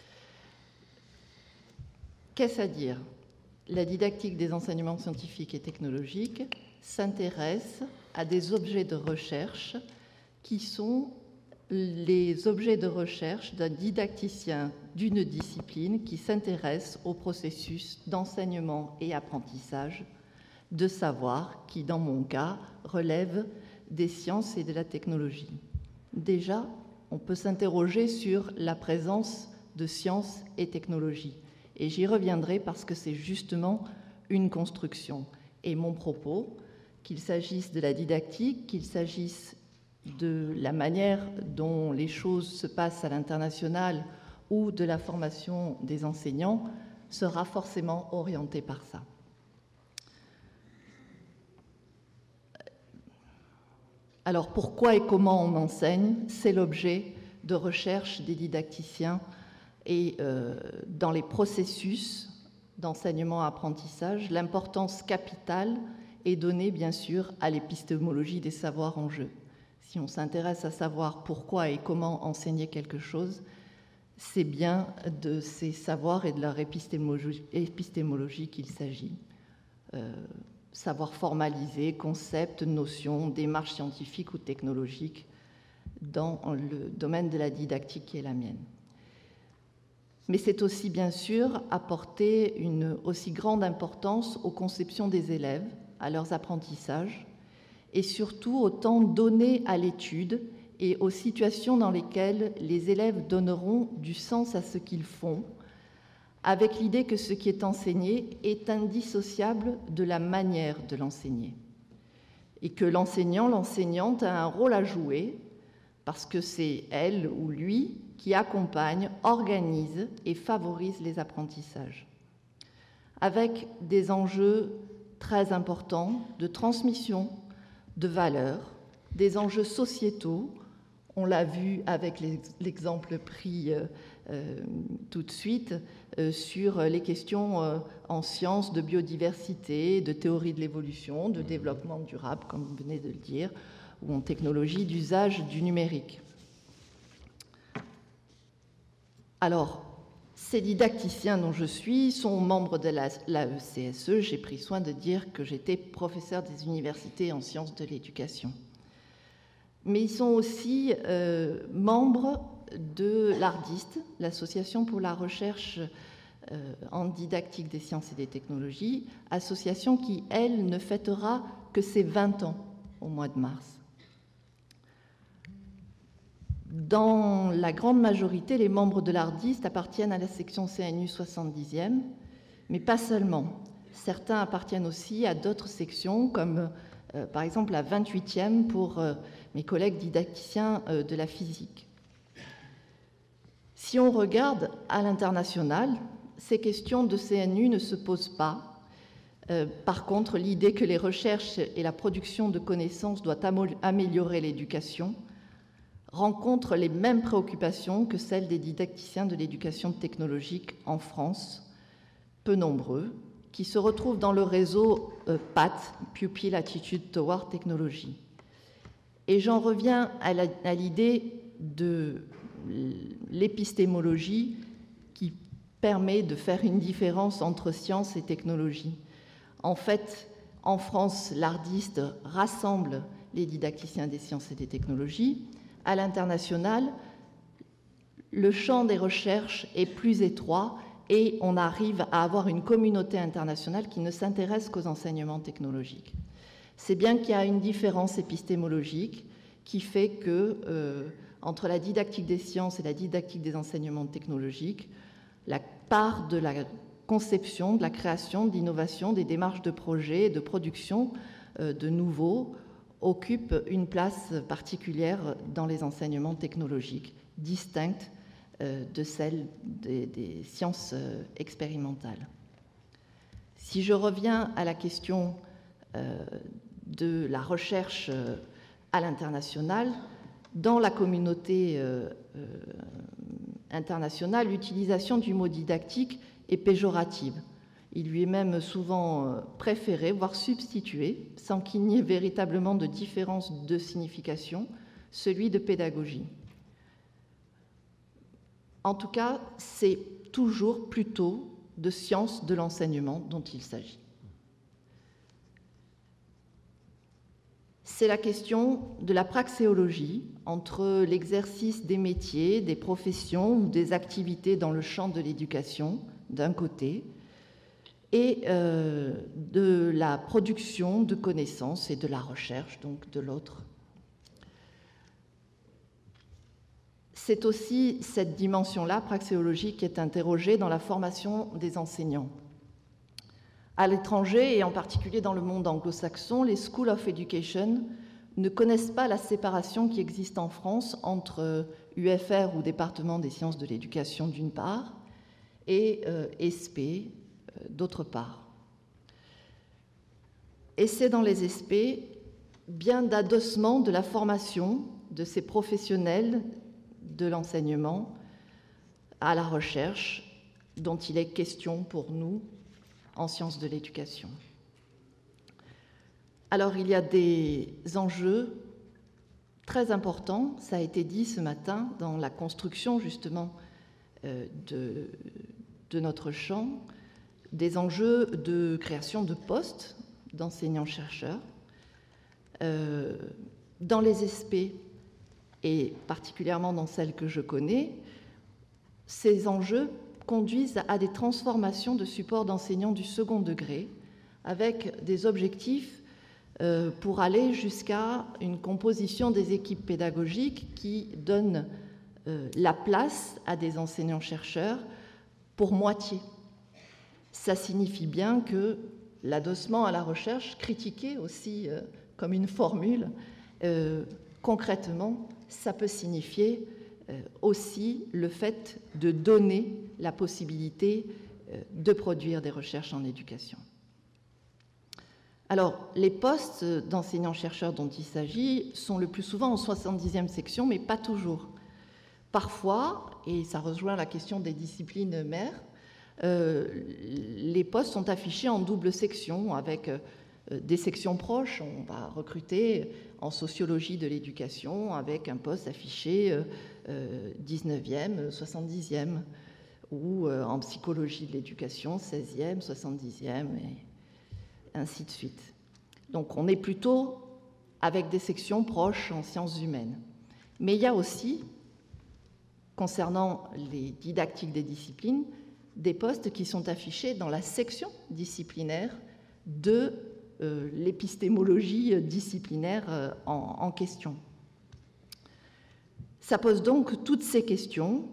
Qu'est-ce à dire? La didactique des enseignements scientifiques et technologiques s'intéresse à des objets de recherche qui sont les objets de recherche d'un didacticien d'une discipline qui s'intéresse au processus d'enseignement et apprentissage de savoir qui, dans mon cas, relève des sciences et de la technologie. Déjà, on peut s'interroger sur la présence de sciences et technologies. Et j'y reviendrai parce que c'est justement une construction. Et mon propos, qu'il s'agisse de la didactique, qu'il s'agisse de la manière dont les choses se passent à l'international ou de la formation des enseignants, sera forcément orienté par ça. Alors pourquoi et comment on enseigne? C'est l'objet de recherche des didacticiens et dans les processus d'enseignement-apprentissage, l'importance capitale est donnée bien sûr à l'épistémologie des savoirs en jeu. Si on s'intéresse à savoir pourquoi et comment enseigner quelque chose, c'est bien de ces savoirs et de leur épistémologie qu'il s'agit. Savoir formaliser, concepts, notions, démarches scientifiques ou technologiques dans le domaine de la didactique qui est la mienne. Mais c'est aussi bien sûr apporter une aussi grande importance aux conceptions des élèves, à leurs apprentissages, et surtout au temps donné à l'étude et aux situations dans lesquelles les élèves donneront du sens à ce qu'ils font, avec l'idée que ce qui est enseigné est indissociable de la manière de l'enseigner, et que l'enseignant, l'enseignante a un rôle à jouer, parce que c'est elle ou lui qui accompagne, organise et favorise les apprentissages, avec des enjeux très importants de transmission, de valeurs, des enjeux sociétaux. On l'a vu avec l'exemple pris tout de suite sur les questions en sciences de biodiversité, de théorie de l'évolution, de développement durable, comme vous venez de le dire, ou en technologie d'usage du numérique. Alors, ces didacticiens dont je suis sont membres de l'AECSE. J'ai pris soin de dire que j'étais professeur des universités en sciences de l'éducation. Mais ils sont aussi membres de l'ARDIST, l'Association pour la recherche en didactique des sciences et des technologies, association qui, elle, ne fêtera que ses 20 ans au mois de mars. Dans la grande majorité, les membres de l'Ardiste appartiennent à la section CNU 70e, mais pas seulement. Certains appartiennent aussi à d'autres sections, comme par exemple la 28e pour mes collègues didacticiens de la physique. Si on regarde à l'international, ces questions de CNU ne se posent pas. Par contre, l'idée que les recherches et la production de connaissances doivent améliorer l'éducation rencontre les mêmes préoccupations que celles des didacticiens de l'éducation technologique en France, peu nombreux, qui se retrouvent dans le réseau PAT, Pupil Attitude Toward Technology. Et j'en reviens à l'idée de l'épistémologie qui permet de faire une différence entre science et technologie. En fait, en France, l'Ardiste rassemble les didacticiens des sciences et des technologies. À l'international, le champ des recherches est plus étroit et on arrive à avoir une communauté internationale qui ne s'intéresse qu'aux enseignements technologiques. C'est bien qu'il y a une différence épistémologique qui fait que, entre la didactique des sciences et la didactique des enseignements technologiques, la part de la conception, de la création, de l'innovation, des démarches de projet, de production de nouveaux occupe une place particulière dans les enseignements technologiques, distincte de celle des sciences expérimentales. Si je reviens à la question de la recherche à l'international, dans la communauté internationale, l'utilisation du mot didactique est péjorative. Il lui est même souvent préféré, voire substitué, sans qu'il n'y ait véritablement de différence de signification, celui de pédagogie. En tout cas, c'est toujours plutôt de sciences de l'enseignement dont il s'agit. C'est la question de la praxéologie entre l'exercice des métiers, des professions ou des activités dans le champ de l'éducation, d'un côté, et de la production de connaissances et de la recherche, donc de l'autre. C'est aussi cette dimension-là, praxéologique, qui est interrogée dans la formation des enseignants. À l'étranger, et en particulier dans le monde anglo-saxon, les Schools of Education ne connaissent pas la séparation qui existe en France entre UFR ou département des sciences de l'éducation d'une part et SP d'autre part. Et c'est dans les SP bien d'adossement de la formation de ces professionnels de l'enseignement à la recherche dont il est question pour nous en sciences de l'éducation. Alors, il y a des enjeux très importants, ça a été dit ce matin, dans la construction justement de notre champ, des enjeux de création de postes d'enseignants-chercheurs. Dans les SP, et particulièrement dans celles que je connais, ces enjeux conduisent à des transformations de supports d'enseignants du second degré, avec des objectifs pour aller jusqu'à une composition des équipes pédagogiques qui donnent la place à des enseignants-chercheurs pour moitié. Ça signifie bien que l'adossement à la recherche, critiqué aussi comme une formule, concrètement, ça peut signifier aussi le fait de donner la possibilité de produire des recherches en éducation. Alors, les postes d'enseignants-chercheurs dont il s'agit sont le plus souvent en 70e section, mais pas toujours. Parfois, et ça rejoint la question des disciplines mères, les postes sont affichés en double section avec des sections proches. On va recruter en sociologie de l'éducation avec un poste affiché 19e, 70e, ou en psychologie de l'éducation 16e, 70e, et ainsi de suite. Donc on est plutôt avec des sections proches en sciences humaines. Mais il y a aussi, concernant les didactiques des disciplines, des postes qui sont affichés dans la section disciplinaire de l'épistémologie disciplinaire en question. Ça pose donc toutes ces questions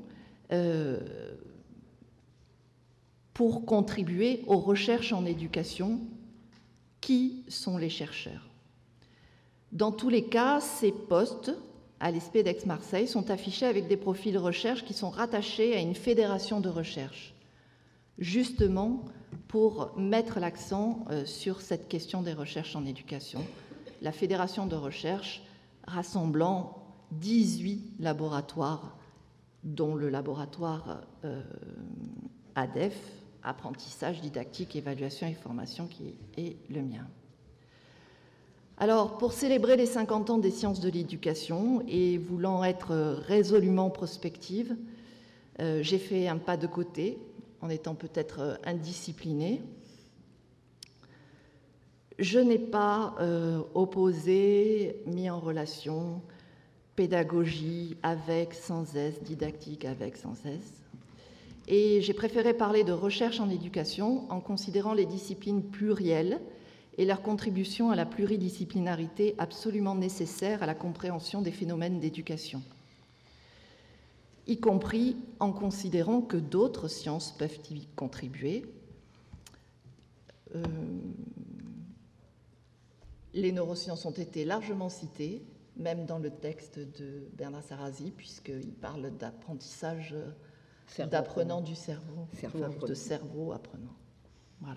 pour contribuer aux recherches en éducation. Qui sont les chercheurs? Dans tous les cas, ces postes à l'ESP d'Aix-Marseille sont affichés avec des profils de recherche qui sont rattachés à une fédération de recherche, justement pour mettre l'accent sur cette question des recherches en éducation. La fédération de recherche rassemblant 18 laboratoires, dont le laboratoire ADEF, apprentissage, didactique, évaluation et formation, qui est le mien. Alors, pour célébrer les 50 ans des sciences de l'éducation et voulant être résolument prospective, j'ai fait un pas de côté, en étant peut-être indisciplinée. Je n'ai pas opposé, mis en relation pédagogie avec, sans S, didactique avec, sans S. Et j'ai préféré parler de recherche en éducation en considérant les disciplines plurielles et leur contribution à la pluridisciplinarité absolument nécessaire à la compréhension des phénomènes d'éducation, y compris en considérant que d'autres sciences peuvent y contribuer. Les neurosciences ont été largement citées, même dans le texte de Bernard Sarrazy, puisqu'il parle d'apprentissage d'apprenant du cerveau, de cerveau apprenant. Voilà.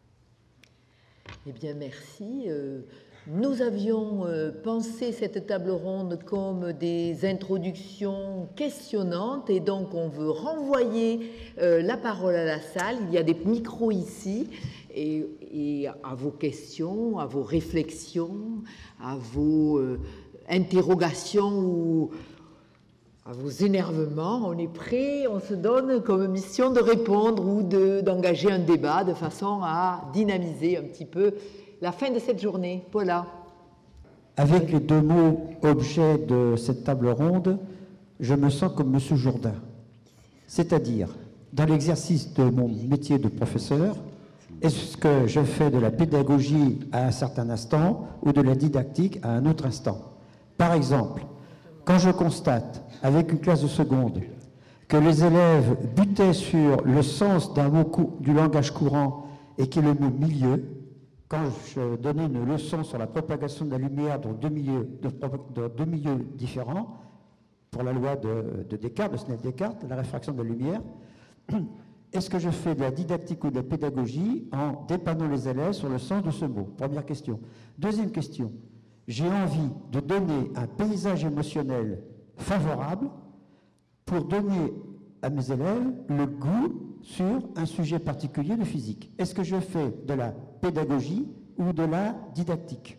Eh bien, merci. Nous avions pensé cette table ronde comme des introductions questionnantes et donc on veut renvoyer la parole à la salle. Il y a des micros ici et à vos questions, à vos réflexions, à vos interrogations ou à vos énervements. On est prêt, on se donne comme mission de répondre ou d'engager un débat de façon à dynamiser un petit peu la fin de cette journée. Paula. Avec les deux mots objet de cette table ronde, je me sens comme M. Jourdain. C'est-à-dire, dans l'exercice de mon métier de professeur, est-ce que je fais de la pédagogie à un certain instant ou de la didactique à un autre instant? Par exemple, quand je constate, avec une classe de seconde, que les élèves butaient sur le sens d'un mot du langage courant et qui est le mot milieu, quand je donnais une leçon sur la propagation de la lumière dans deux milieux différents, pour la loi de Descartes, de Snell-Descartes, la réfraction de la lumière, est-ce que je fais de la didactique ou de la pédagogie en dépannant les élèves sur le sens de ce mot? Première question. Deuxième question. J'ai envie de donner un paysage émotionnel favorable pour donner à mes élèves le goût sur un sujet particulier de physique. Est-ce que je fais de la pédagogie ou de la didactique?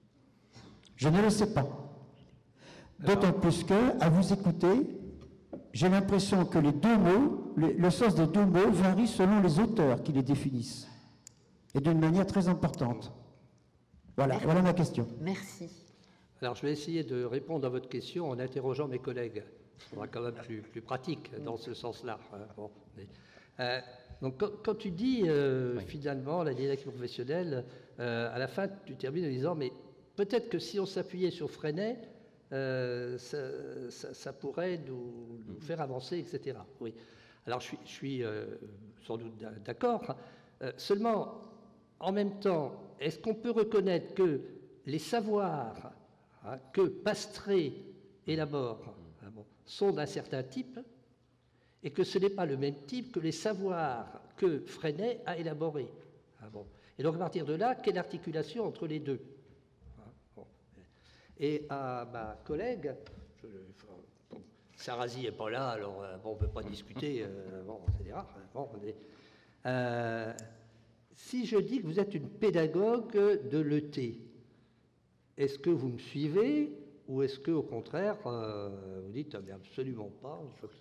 Je ne le sais pas. D'autant plus que, à vous écouter, j'ai l'impression que les deux mots, le sens des deux mots varie selon les auteurs qui les définissent, et d'une manière très importante. Voilà ma question. Merci. Alors, je vais essayer de répondre à votre question en interrogeant mes collègues. Ce sera quand même plus pratique dans ce sens-là. Bon, donc, quand tu dis, finalement, la didactique professionnelle, à la fin, tu termines en disant, mais peut-être que si on s'appuyait sur Freinet, ça pourrait nous faire avancer, etc. Oui. Alors, je suis sans doute d'accord. Seulement, en même temps, est-ce qu'on peut reconnaître que les savoirs que Pastré élabore sont d'un certain type et que ce n'est pas le même type que les savoirs que Freinet a élaborés? Et donc, à partir de là, quelle articulation entre les deux? Et à ma collègue, Sarrazy n'est pas là, alors on ne peut pas discuter, c'est rare. Si je dis que vous êtes une pédagogue de l'ET, est-ce que vous me suivez ou est-ce que, au contraire, vous dites mais absolument pas?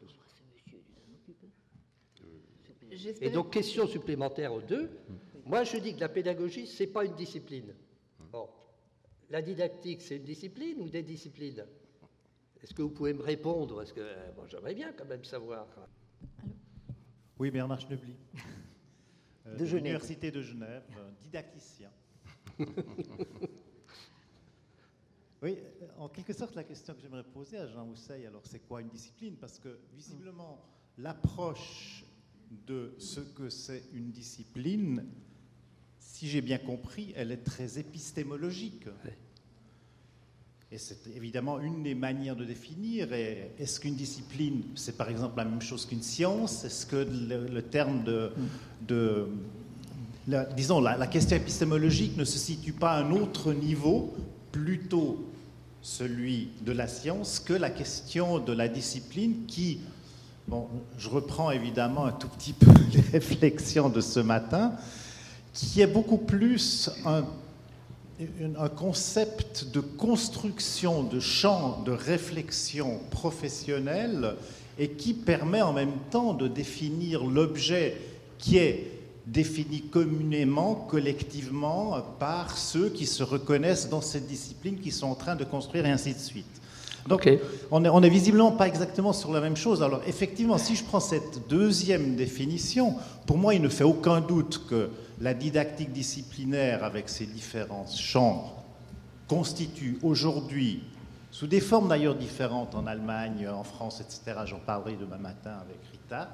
Et donc, question supplémentaire aux deux. Moi, je dis que la pédagogie, ce n'est pas une discipline. Bon. La didactique, c'est une discipline ou des disciplines? Est-ce que vous pouvez me répondre? Parce que j'aimerais bien quand même savoir. Oui, Bernard Schnebly. De Genève. L'Université de Genève, didacticien. Oui, en quelque sorte, la question que j'aimerais poser à Jean Mousseil, alors c'est quoi une discipline? Parce que visiblement, l'approche de ce que c'est une discipline, si j'ai bien compris, elle est très épistémologique. Oui. Et c'est évidemment une des manières de définir. Et est-ce qu'une discipline, c'est par exemple la même chose qu'une science? Est-ce que le terme disons, la question épistémologique ne se situe pas à un autre niveau, plutôt celui de la science, que la question de la discipline qui, bon, je reprends évidemment un tout petit peu les réflexions de ce matin, qui est beaucoup plus un concept de construction de champs de réflexion professionnelle et qui permet en même temps de définir l'objet qui est défini communément, collectivement, par ceux qui se reconnaissent dans cette discipline, qui sont en train de construire, et ainsi de suite. Donc, Okay. on n'est visiblement pas exactement sur la même chose. Alors, effectivement, si je prends cette deuxième définition, pour moi, il ne fait aucun doute que la didactique disciplinaire, avec ses différents champs, constitue aujourd'hui, sous des formes d'ailleurs différentes en Allemagne, en France, etc., j'en parlerai demain matin avec Rita,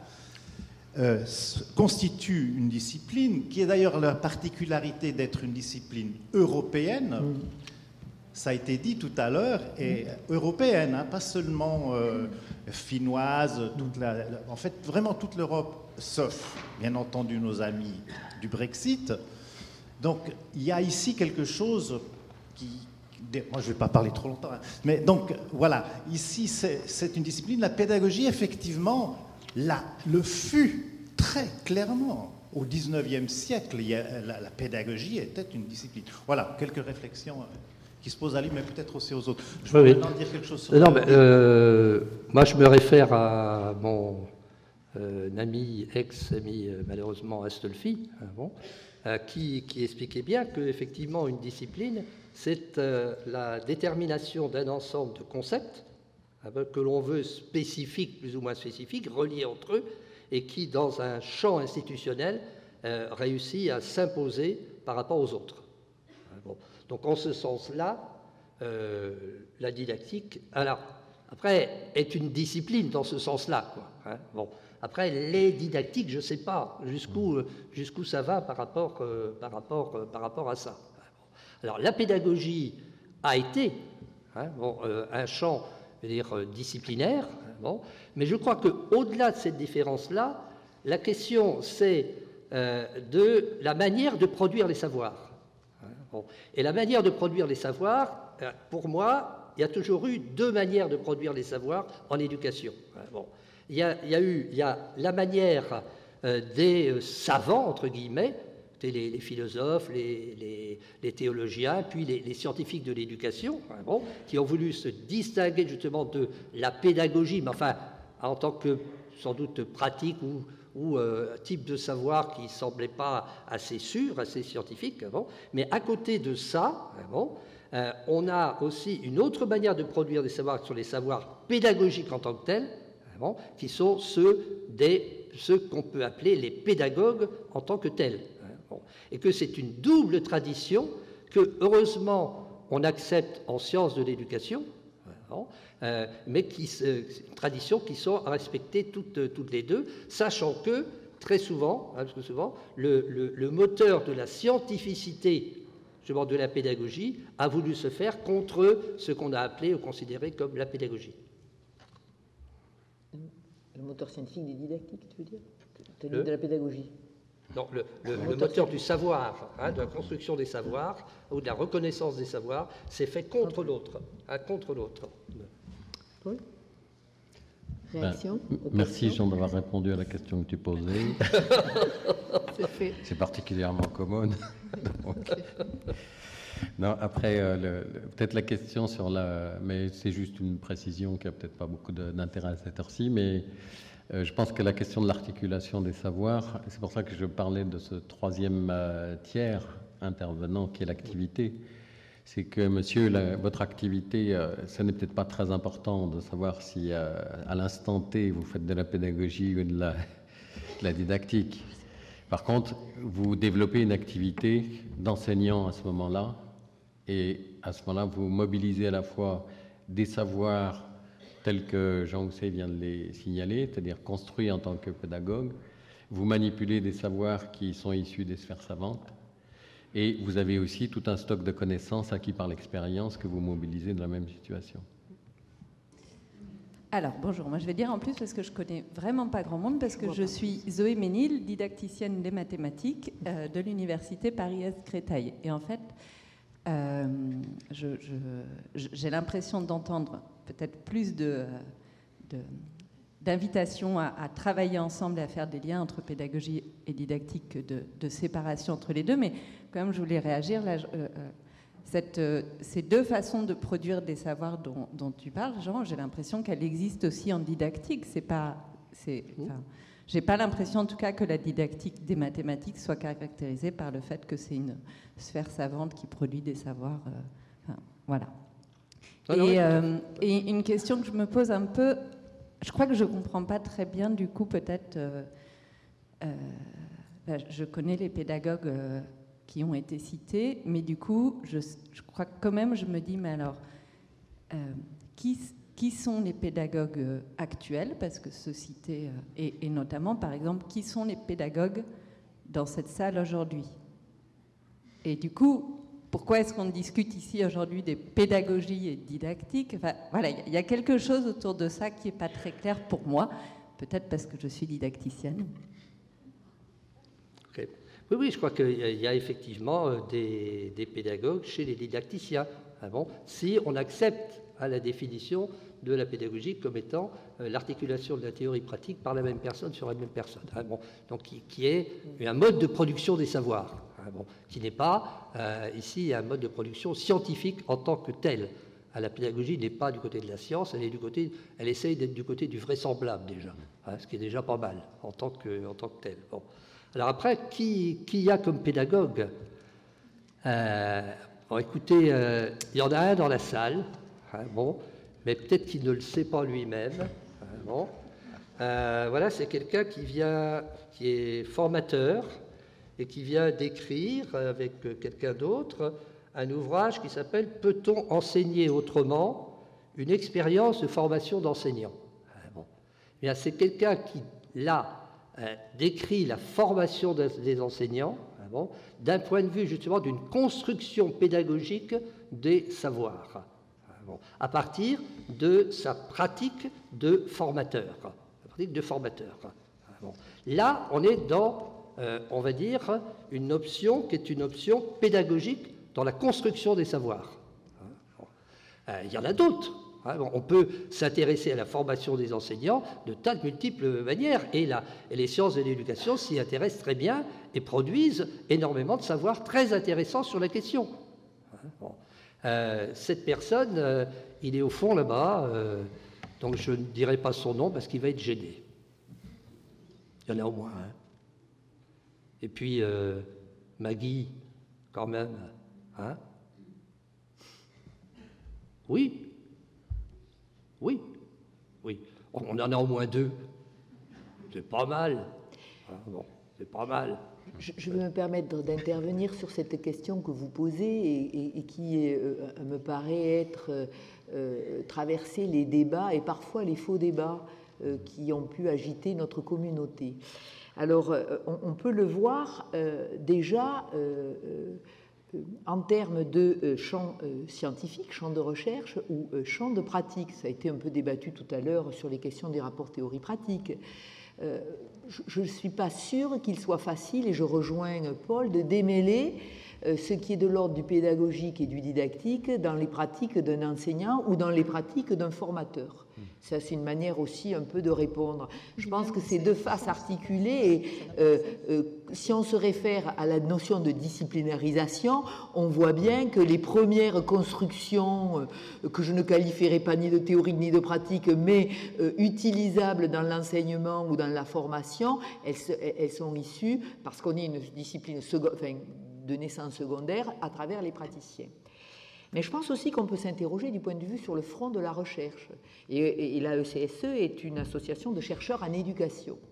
constitue une discipline qui est d'ailleurs la particularité d'être une discipline européenne. Ça a été dit tout à l'heure, et européenne, hein, pas seulement finnoise, en fait vraiment toute l'Europe, sauf bien entendu nos amis du Brexit. Donc il y a ici quelque chose qui... Moi je ne vais pas parler trop longtemps, hein, mais donc voilà, ici c'est une discipline, la pédagogie effectivement, le fut très clairement. Au XIXe siècle, la pédagogie était une discipline. Voilà, quelques réflexions qui se posent à lui, mais peut-être aussi aux autres. Je veux maintenant dire quelque chose sur moi, je me réfère à mon ami, ex-ami, malheureusement, Astolfi, qui expliquait bien qu'effectivement, une discipline, c'est la détermination d'un ensemble de concepts que l'on veut spécifiques, plus ou moins spécifiques, reliés entre eux, et qui, dans un champ institutionnel, réussit à s'imposer par rapport aux autres. Bon. Donc, en ce sens-là, la didactique, alors, après, est une discipline dans ce sens-là, quoi, hein. Bon. Après, les didactiques, je ne sais pas jusqu'où ça va par rapport à ça. Alors, la pédagogie a été un champ, je veux dire, disciplinaire, bon, mais je crois qu'au-delà de cette différence-là, la question, c'est de la manière de produire les savoirs. Bon. Et la manière de produire les savoirs, pour moi, il y a toujours eu deux manières de produire les savoirs en éducation. Bon. Il y a la manière des savants, entre guillemets, les philosophes, les théologiens, puis les scientifiques de l'éducation, bon, qui ont voulu se distinguer justement de la pédagogie, mais enfin, en tant que, sans doute, pratique ou type de savoir qui ne semblait pas assez sûr, assez scientifique. Bon. Mais à côté de ça, bon, on a aussi une autre manière de produire des savoirs qui sont les savoirs pédagogiques en tant que tels, bon, qui sont ceux qu'on peut appeler les pédagogues en tant que tels. Bon. Et que c'est une double tradition que, heureusement, on accepte en sciences de l'éducation, bon, mais une tradition qui sont respectées toutes les deux, sachant que, très souvent, parce que souvent, le moteur de la scientificité justement de la pédagogie a voulu se faire contre ce qu'on a appelé ou considéré comme la pédagogie. Le moteur scientifique des didactiques, tu veux dire? De la pédagogie? Non, le moteur du savoir, de la construction des savoirs ou de la reconnaissance des savoirs, c'est fait contre l'autre, contre l'autre. Paul? Réaction? Merci Jean d'avoir répondu à la question que tu posais. C'est particulièrement commode. Donc, non, après, peut-être la question sur mais c'est juste une précision qui n'a peut-être pas beaucoup d'intérêt à cette heure-ci, mais je pense que la question de l'articulation des savoirs, c'est pour ça que je parlais de ce troisième tiers intervenant qui est l'activité. C'est que, monsieur, votre activité, ce n'est peut-être pas très important de savoir si à l'instant T vous faites de la pédagogie ou de la didactique. Par contre, vous développez une activité d'enseignant à ce moment-là, et à ce moment-là, vous mobilisez à la fois des savoirs tels que Jean Housset vient de les signaler, c'est-à-dire construits en tant que pédagogue, vous manipulez des savoirs qui sont issus des sphères savantes, et vous avez aussi tout un stock de connaissances acquis par l'expérience que vous mobilisez dans la même situation. Alors, bonjour, moi je vais dire en plus parce que je connais vraiment pas grand monde, parce que je suis Zoé Ménil, didacticienne des mathématiques de l'université Paris-Est Créteil. Et en fait, j'ai l'impression d'entendre peut-être plus d'invitation à travailler ensemble et à faire des liens entre pédagogie et didactique que de séparation entre les deux. Mais quand même, je voulais réagir là. Ces deux façons de produire des savoirs dont tu parles, Jean, j'ai l'impression qu'elle existe aussi en didactique. J'ai pas l'impression, en tout cas, que la didactique des mathématiques soit caractérisée par le fait que c'est une sphère savante qui produit des savoirs. Voilà. Et une question que je me pose un peu, je crois que je comprends pas très bien, du coup, peut-être. Je connais les pédagogues qui ont été cités, mais du coup, je crois que quand même, je me dis, mais alors, qui sont les pédagogues actuels, parce que se citer, et notamment, par exemple, qui sont les pédagogues dans cette salle aujourd'hui? Et du coup, pourquoi est-ce qu'on discute ici aujourd'hui des pédagogies et didactiques? Enfin, voilà, il y a quelque chose autour de ça qui n'est pas très clair pour moi, peut-être parce que je suis didacticienne. Okay. Oui, je crois qu'il y a effectivement des pédagogues chez les didacticiens. Si on accepte à la définition de la pédagogie comme étant l'articulation de la théorie pratique par la même personne sur la même personne. Donc qui est un mode de production des savoirs, qui n'est pas ici un mode de production scientifique en tant que tel. La pédagogie n'est pas du côté de la science, elle essaye d'être du côté du vraisemblable déjà, ce qui est déjà pas mal en tant que tel. Bon. Alors après, qui y a comme pédagogue? Écoutez, il y en a un dans la salle, mais peut-être qu'il ne le sait pas lui-même. Voilà, c'est quelqu'un qui est formateur et qui vient d'écrire avec quelqu'un d'autre un ouvrage qui s'appelle « Peut-on enseigner autrement? Une expérience de formation d'enseignants ». Bien, c'est quelqu'un qui, là, décrit la formation des enseignants d'un point de vue justement d'une construction pédagogique des savoirs, à partir de sa pratique de formateur. Là, on est dans, on va dire, une option qui est une option pédagogique dans la construction des savoirs. Il y en a d'autres. On peut s'intéresser à la formation des enseignants de tas de multiples manières, et les sciences de l'éducation s'y intéressent très bien et produisent énormément de savoirs très intéressants sur la question. Cette personne, il est au fond là-bas, donc je ne dirai pas son nom parce qu'il va être gêné. Il y en a au moins un. Et puis Maggie, quand même, Oui. On en a au moins deux. C'est pas mal. C'est pas mal. Je vais me permettre d'intervenir sur cette question que vous posez et qui me paraît être traverser les débats et parfois les faux débats qui ont pu agiter notre communauté. Alors, on peut le voir déjà en termes de champ scientifique, champ de recherche ou champ de pratique. Ça a été un peu débattu tout à l'heure sur les questions des rapports théorie-pratique. Je ne suis pas sûre qu'il soit facile, et je rejoins Paul, de démêler ce qui est de l'ordre du pédagogique et du didactique dans les pratiques d'un enseignant ou dans les pratiques d'un formateur. Ça, c'est une manière aussi un peu de répondre. Je pense que c'est deux faces articulées, et si on se réfère à la notion de disciplinarisation, on voit bien que les premières constructions, que je ne qualifierais pas ni de théorique ni de pratique, mais utilisables dans l'enseignement ou dans la formation, elles sont issues, parce qu'on est une discipline de naissance secondaire, à travers les praticiens. Mais je pense aussi qu'on peut s'interroger du point de vue sur le front de la recherche. Et l'AECSE est une association de chercheurs en éducation.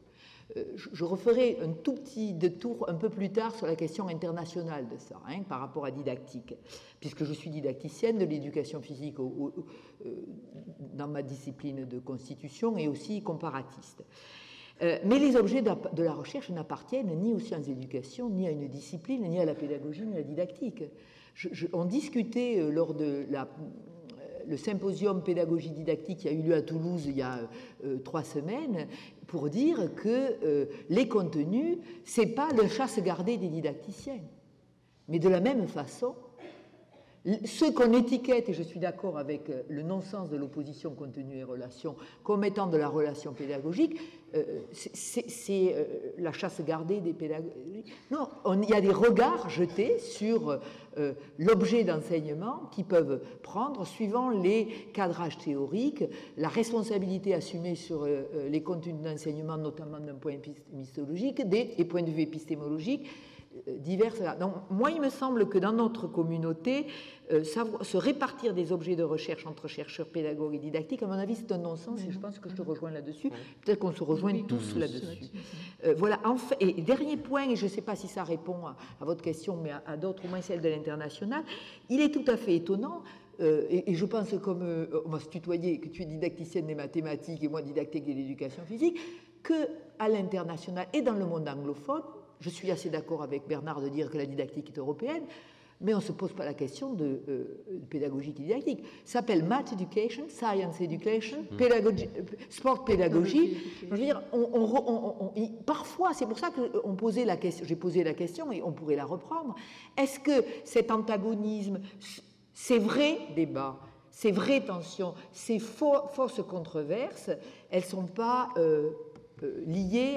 Je referai un tout petit détour un peu plus tard sur la question internationale de ça, par rapport à didactique, puisque je suis didacticienne de l'éducation physique dans ma discipline de constitution et aussi comparatiste. Mais les objets de la recherche n'appartiennent ni aux sciences d'éducation, ni à une discipline, ni à la pédagogie, ni à la didactique. On discutait lors de le symposium pédagogie didactique qui a eu lieu à Toulouse il y a 3 semaines pour dire que les contenus, ce n'est pas le chasse gardée des didacticiens. Mais de la même façon, ce qu'on étiquette, et je suis d'accord avec le non-sens de l'opposition contenu et relation, comme étant de la relation pédagogique, c'est la chasse gardée des pédagogues. Non, il y a des regards jetés sur l'objet d'enseignement qui peuvent prendre, suivant les cadrages théoriques, la responsabilité assumée sur les contenus d'enseignement, notamment d'un point épistémologique, des points de vue épistémologiques, divers. Donc, moi, il me semble que dans notre communauté, se répartir des objets de recherche entre chercheurs, pédagogues et didactiques, à mon avis, c'est un non-sens et je pense que je te rejoins là-dessus. Peut-être qu'on se rejoint tous là-dessus. Voilà. Enfin, et dernier point, et je ne sais pas si ça répond à votre question, mais à d'autres, au moins celle de l'international, il est tout à fait étonnant. Et je pense, comme on va se tutoyer, que tu es didacticienne des mathématiques et moi didactique de l'éducation physique, qu'à l'international et dans le monde anglophone, je suis assez d'accord avec Bernard de dire que la didactique est européenne, mais on ne se pose pas la question de pédagogie didactique. Ça s'appelle Math Education, Science Education, Sport Pédagogie. Je veux dire, parfois, c'est pour ça que j'ai posé la question et on pourrait la reprendre. Est-ce que cet antagonisme, ces vrais débats, ces vraies tensions, ces fausses controverses, elles ne sont pas liées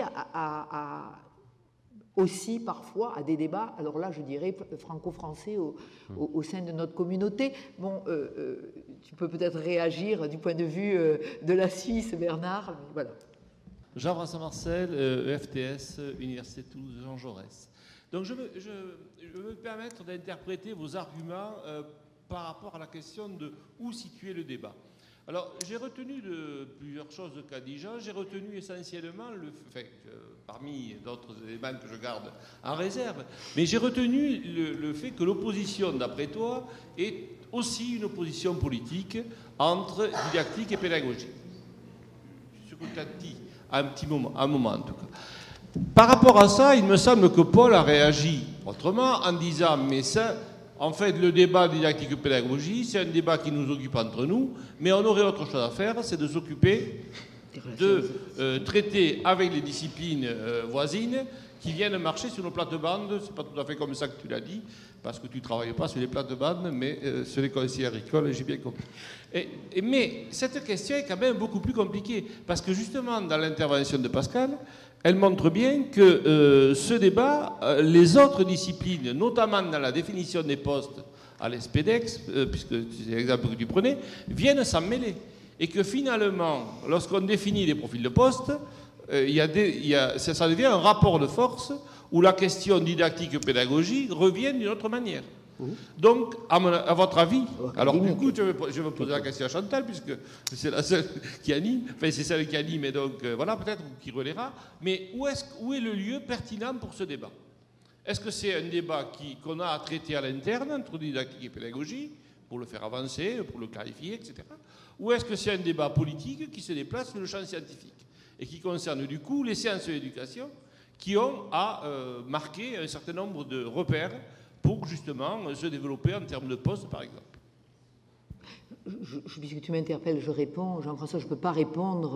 aussi parfois à des débats, alors là je dirais franco-français au sein de notre communauté. Bon, tu peux peut-être réagir du point de vue de la Suisse, Bernard. Voilà. Jean-François Marcel, EFTS, Université de Toulouse, Jean Jaurès. Donc je veux me permettre d'interpréter vos arguments par rapport à la question de où situer le débat. Alors, j'ai retenu de plusieurs choses qu'a dit Jean, j'ai retenu essentiellement parmi d'autres éléments que je garde en réserve, mais j'ai retenu le fait que l'opposition, d'après toi, est aussi une opposition politique entre didactique et pédagogie. Ce que tu as dit à un moment en tout cas. Par rapport à ça, il me semble que Paul a réagi autrement en disant, mais ça... En fait, le débat didactique-pédagogie, c'est un débat qui nous occupe entre nous, mais on aurait autre chose à faire, c'est de s'occuper de traiter avec les disciplines voisines qui viennent marcher sur nos plates-bandes. C'est pas tout à fait comme ça que tu l'as dit, parce que tu ne travailles pas sur les plates-bandes, mais sur les conseillers agricoles, j'ai bien compris. Mais cette question est quand même beaucoup plus compliquée, parce que justement, dans l'intervention de Pascal, elle montre bien que ce débat, les autres disciplines, notamment dans la définition des postes à l'ESPEDEX, puisque c'est l'exemple que tu prenais, viennent s'en mêler. Et que finalement, lorsqu'on définit les profils de postes, ça devient un rapport de force où la question didactique-pédagogie revient d'une autre manière. Donc, à votre avis, alors du coup, je vais poser la question à Chantal, puisque c'est la seule qui anime, enfin c'est celle qui anime, et donc voilà, peut-être qui relaiera, mais où est le lieu pertinent pour ce débat? Est-ce que c'est un débat qu'on a à traiter à l'interne, entre didactique et pédagogie, pour le faire avancer, pour le clarifier, etc. Ou est-ce que c'est un débat politique qui se déplace sur le champ scientifique, et qui concerne du coup les sciences de l'éducation, qui ont à marquer un certain nombre de repères pour justement se développer en termes de postes, par exemple? Puisque tu m'interpelles, je réponds. Jean-François, je ne peux pas répondre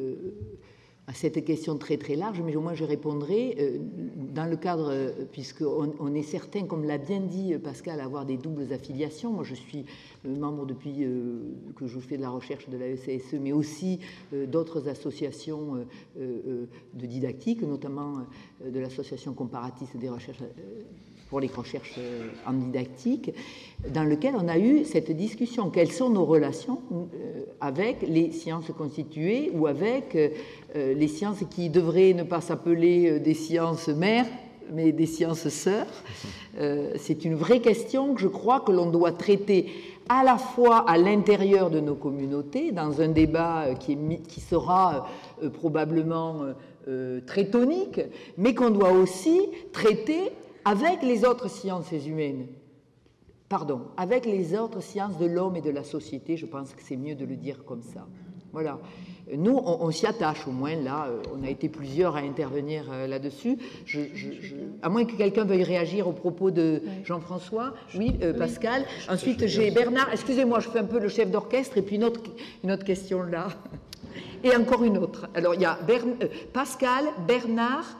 à cette question très très large, mais au moins je répondrai dans le cadre, puisqu'on est certain, comme l'a bien dit Pascal, avoir des doubles affiliations. Moi je suis membre depuis que je fais de la recherche de la ECSE, mais aussi d'autres associations de didactique, notamment de l'association comparatiste des recherches pour les recherches en didactique, dans lequel on a eu cette discussion. Quelles sont nos relations avec les sciences constituées ou avec les sciences qui devraient ne pas s'appeler des sciences mères, mais des sciences sœurs? C'est une vraie question que je crois que l'on doit traiter à la fois à l'intérieur de nos communautés, dans un débat qui sera probablement très tonique, mais qu'on doit aussi traiter avec les autres sciences humaines. Pardon, avec les autres sciences de l'homme et de la société, je pense que c'est mieux de le dire comme ça. Voilà. Nous, on s'y attache, au moins là, on a été plusieurs à intervenir là-dessus. À moins que quelqu'un veuille réagir aux propos de Jean-François. Oui, Pascal. Ensuite, j'ai Bernard. Excusez-moi, je fais un peu le chef d'orchestre, et puis une autre question là. Et encore une autre. Alors, il y a Pascal, Bernard,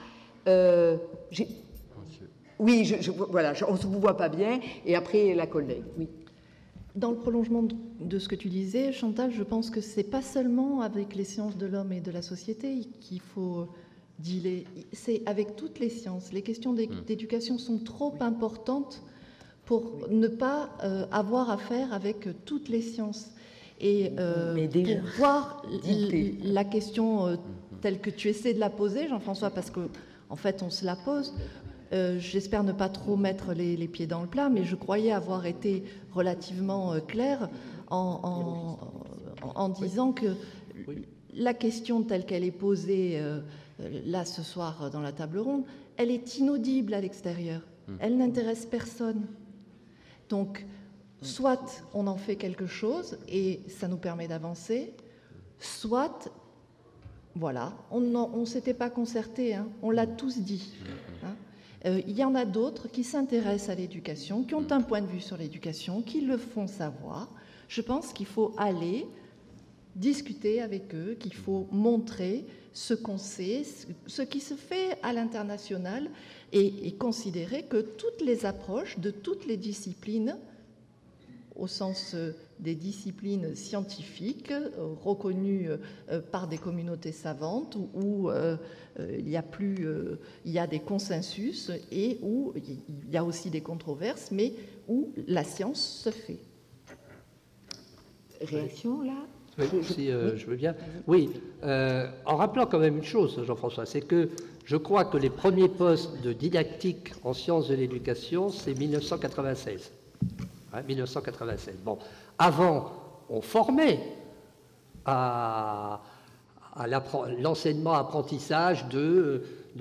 oui, voilà, on ne vous voit pas bien, et après la collègue, oui. Dans le prolongement de ce que tu disais, Chantal, je pense que ce n'est pas seulement avec les sciences de l'homme et de la société qu'il faut dealer, c'est avec toutes les sciences. Les questions d'éducation sont trop importantes pour ne pas avoir affaire avec toutes les sciences. Et pour voir la question telle que tu essaies de la poser, Jean-François, parce qu'en fait, on se la pose. J'espère ne pas trop mettre les pieds dans le plat, mais je croyais avoir été relativement claire en disant que la question telle qu'elle est posée là ce soir dans la table ronde, elle est inaudible à l'extérieur. Elle n'intéresse personne. Donc, soit on en fait quelque chose et ça nous permet d'avancer, soit, voilà, on ne s'était pas concerté, hein, on l'a tous dit. Hein. Il y en a d'autres qui s'intéressent à l'éducation, qui ont un point de vue sur l'éducation, qui le font savoir. Je pense qu'il faut aller discuter avec eux, qu'il faut montrer ce qu'on sait, ce qui se fait à l'international, et considérer que toutes les approches de toutes les disciplines, au sens des disciplines scientifiques reconnues par des communautés savantes où il y a des consensus et où il y a aussi des controverses, mais où la science se fait. Réaction là ? Oui, si je veux bien. Oui, en rappelant quand même une chose, Jean-François, c'est que je crois que les premiers postes de didactique en sciences de l'éducation, c'est 1996. 1996. Bon, avant, on formait à l'enseignement-apprentissage de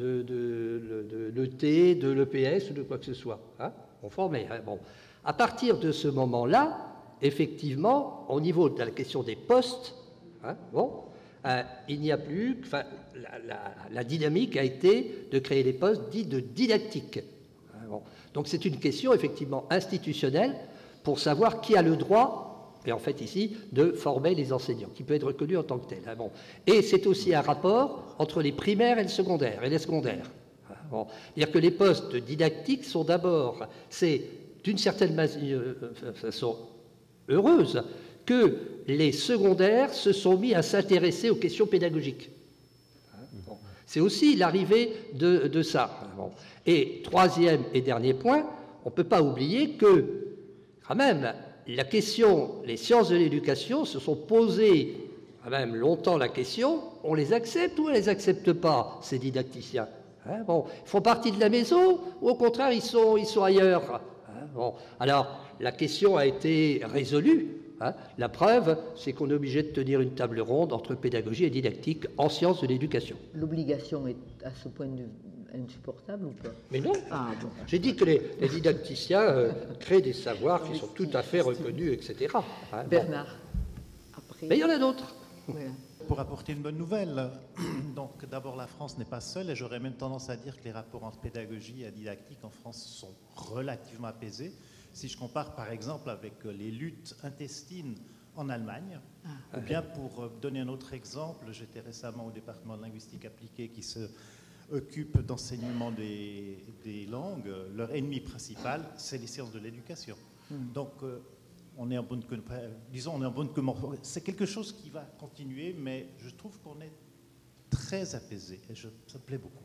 l'ET, de l'EPS ou de quoi que ce soit. Hein, on formait. Hein, bon. À partir de ce moment-là, effectivement, au niveau de la question des postes, hein, bon, il n'y a plus... La dynamique a été de créer des postes dits de didactique. Hein, bon. Donc c'est une question, effectivement, institutionnelle pour savoir qui a le droit, et en fait ici, de former les enseignants, qui peut être reconnu en tant que tel. Hein, bon. Et c'est aussi un rapport entre les primaires et le secondaire, et les secondaires. Hein, bon. C'est-à-dire que les postes didactiques sont d'abord, c'est d'une certaine façon heureuse, que les secondaires se sont mis à s'intéresser aux questions pédagogiques. Bon. C'est aussi l'arrivée de ça. Bon. Et troisième et dernier point, on ne peut pas oublier que, quand même, la question, les sciences de l'éducation se sont posées, quand même longtemps la question, on les accepte ou on ne les accepte pas, ces didacticiens, hein, bon, ils font partie de la maison ou au contraire ils sont ailleurs, hein, bon. Alors, la question a été résolue. Hein. La preuve, c'est qu'on est obligé de tenir une table ronde entre pédagogie et didactique en sciences de l'éducation. L'obligation est à ce point de vue insupportable ou pas? Mais non. Ah, bon. J'ai dit que les didacticiens créent des savoirs qui sont tout à fait reconnus, etc. Hein, Bernard. Bon. Après. Mais il y en a d'autres. Voilà. Pour apporter une bonne nouvelle, donc d'abord la France n'est pas seule, et j'aurais même tendance à dire que les rapports entre pédagogie et didactique en France sont relativement apaisés. Si je compare par exemple avec les luttes intestines en Allemagne, ou bien pour donner un autre exemple, j'étais récemment au département de linguistique appliquée qui se occupe d'enseignement des langues. Leur ennemi principal, c'est les sciences de l'éducation. Donc on est en bonne, disons, on est en bonne commande. C'est quelque chose qui va continuer, mais je trouve qu'on est très apaisé et ça me plaît beaucoup.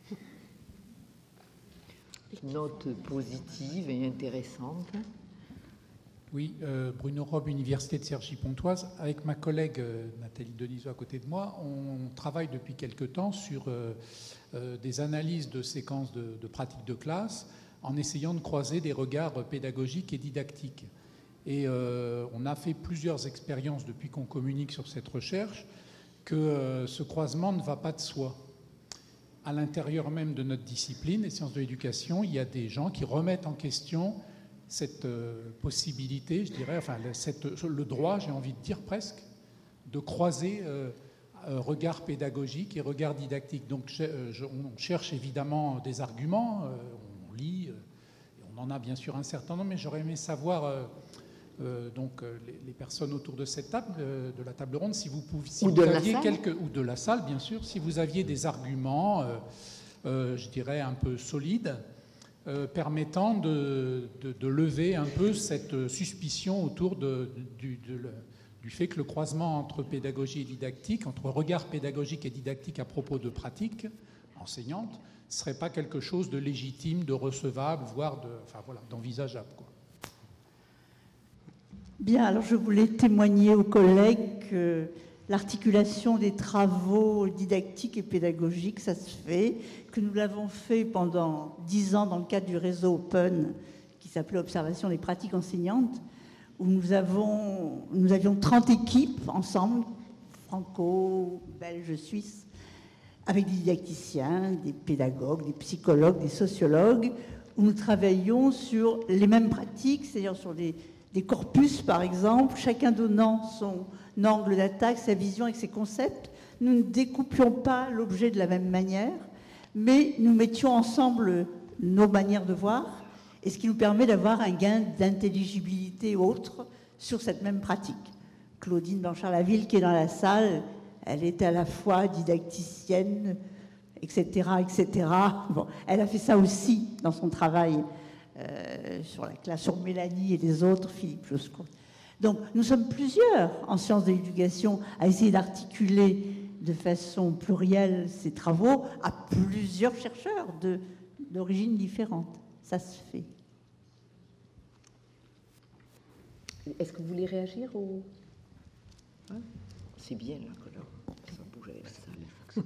Note positive et intéressante. Oui, Bruno Robe, Université de Cergy-Pontoise. Avec ma collègue Nathalie Denisot à côté de moi, on travaille depuis quelque temps sur des analyses de séquences de pratiques de classe en essayant de croiser des regards pédagogiques et didactiques. Et on a fait plusieurs expériences depuis qu'on communique sur cette recherche que ce croisement ne va pas de soi. à l'intérieur même de notre discipline, les sciences de l'éducation, il y a des gens qui remettent en question cette possibilité, je dirais, enfin le droit, j'ai envie de dire presque, de croiser regard pédagogique et regard didactique. Donc on cherche évidemment des arguments, on lit, on en a bien sûr un certain nombre, mais j'aurais aimé savoir les personnes autour de cette table, de la table ronde, si vous aviez ou de la salle bien sûr, si vous aviez des arguments, je dirais un peu solides, permettant de lever un peu cette suspicion autour du fait que le croisement entre pédagogie et didactique, entre regard pédagogique et didactique à propos de pratiques enseignantes, ne serait pas quelque chose de légitime, de recevable, voire d'envisageable, quoi. Bien, alors je voulais témoigner aux collègues que l'articulation des travaux didactiques et pédagogiques, ça se fait, que nous l'avons fait pendant 10 ans dans le cadre du réseau Open, qui s'appelait Observation des pratiques enseignantes, où nous avions 30 équipes ensemble, franco, belges, suisses, avec des didacticiens, des pédagogues, des psychologues, des sociologues, où nous travaillions sur les mêmes pratiques, c'est-à-dire sur des corpus, par exemple, chacun donnant son angle d'attaque, sa vision avec ses concepts. Nous ne découpions pas l'objet de la même manière, mais nous mettions ensemble nos manières de voir, et ce qui nous permet d'avoir un gain d'intelligibilité autre sur cette même pratique. Claudine Blanchard-Laville, qui est dans la salle, elle est à la fois didacticienne, etc., etc. Bon, elle a fait ça aussi dans son travail sur la classe, sur Mélanie et les autres, Philippe Joscourt. Donc, nous sommes plusieurs en sciences de l'éducation à essayer d'articuler de façon plurielle ces travaux à plusieurs chercheurs d'origines différentes. Ça se fait. Est-ce que vous voulez réagir ou... C'est bien là que ça bouge avec ça.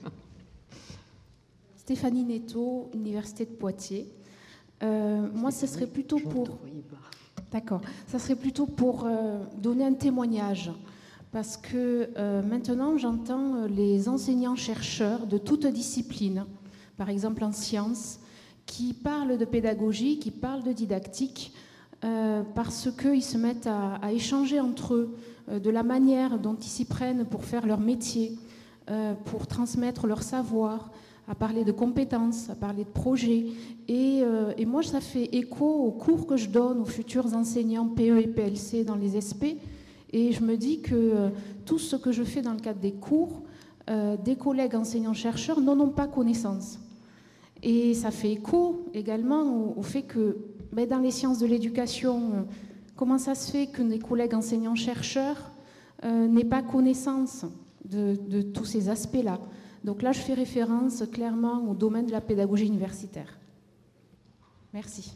Stéphanie Netto, Université de Poitiers. Moi, ce serait plutôt pour... D'accord. Ça serait plutôt pour donner un témoignage. Parce que maintenant, j'entends les enseignants-chercheurs de toute discipline, par exemple en sciences, qui parlent de pédagogie, qui parlent de didactique, parce qu'ils se mettent à échanger entre eux de la manière dont ils s'y prennent pour faire leur métier, pour transmettre leur savoir, à parler de compétences, à parler de projets. Et moi, ça fait écho aux cours que je donne aux futurs enseignants PE et PLC dans les SP. Et je me dis que tout ce que je fais dans le cadre des cours, des collègues enseignants-chercheurs n'en ont pas connaissance. Et ça fait écho également au fait que dans les sciences de l'éducation, comment ça se fait que des collègues enseignants-chercheurs n'aient pas connaissance de tous ces aspects-là. Donc là, je fais référence clairement au domaine de la pédagogie universitaire. Merci.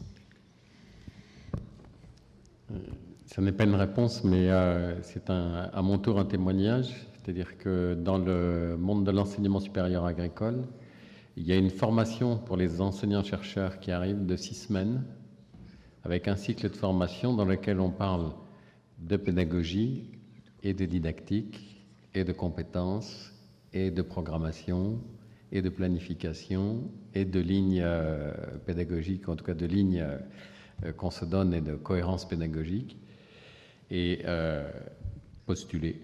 Ce n'est pas une réponse, mais c'est à mon tour un témoignage. C'est-à-dire que dans le monde de l'enseignement supérieur agricole, il y a une formation pour les enseignants-chercheurs qui arrive de 6 semaines, avec un cycle de formation dans lequel on parle de pédagogie et de didactique et de compétences et de programmation et de planification et de lignes pédagogiques, en tout cas de lignes qu'on se donne et de cohérence pédagogique et postuler.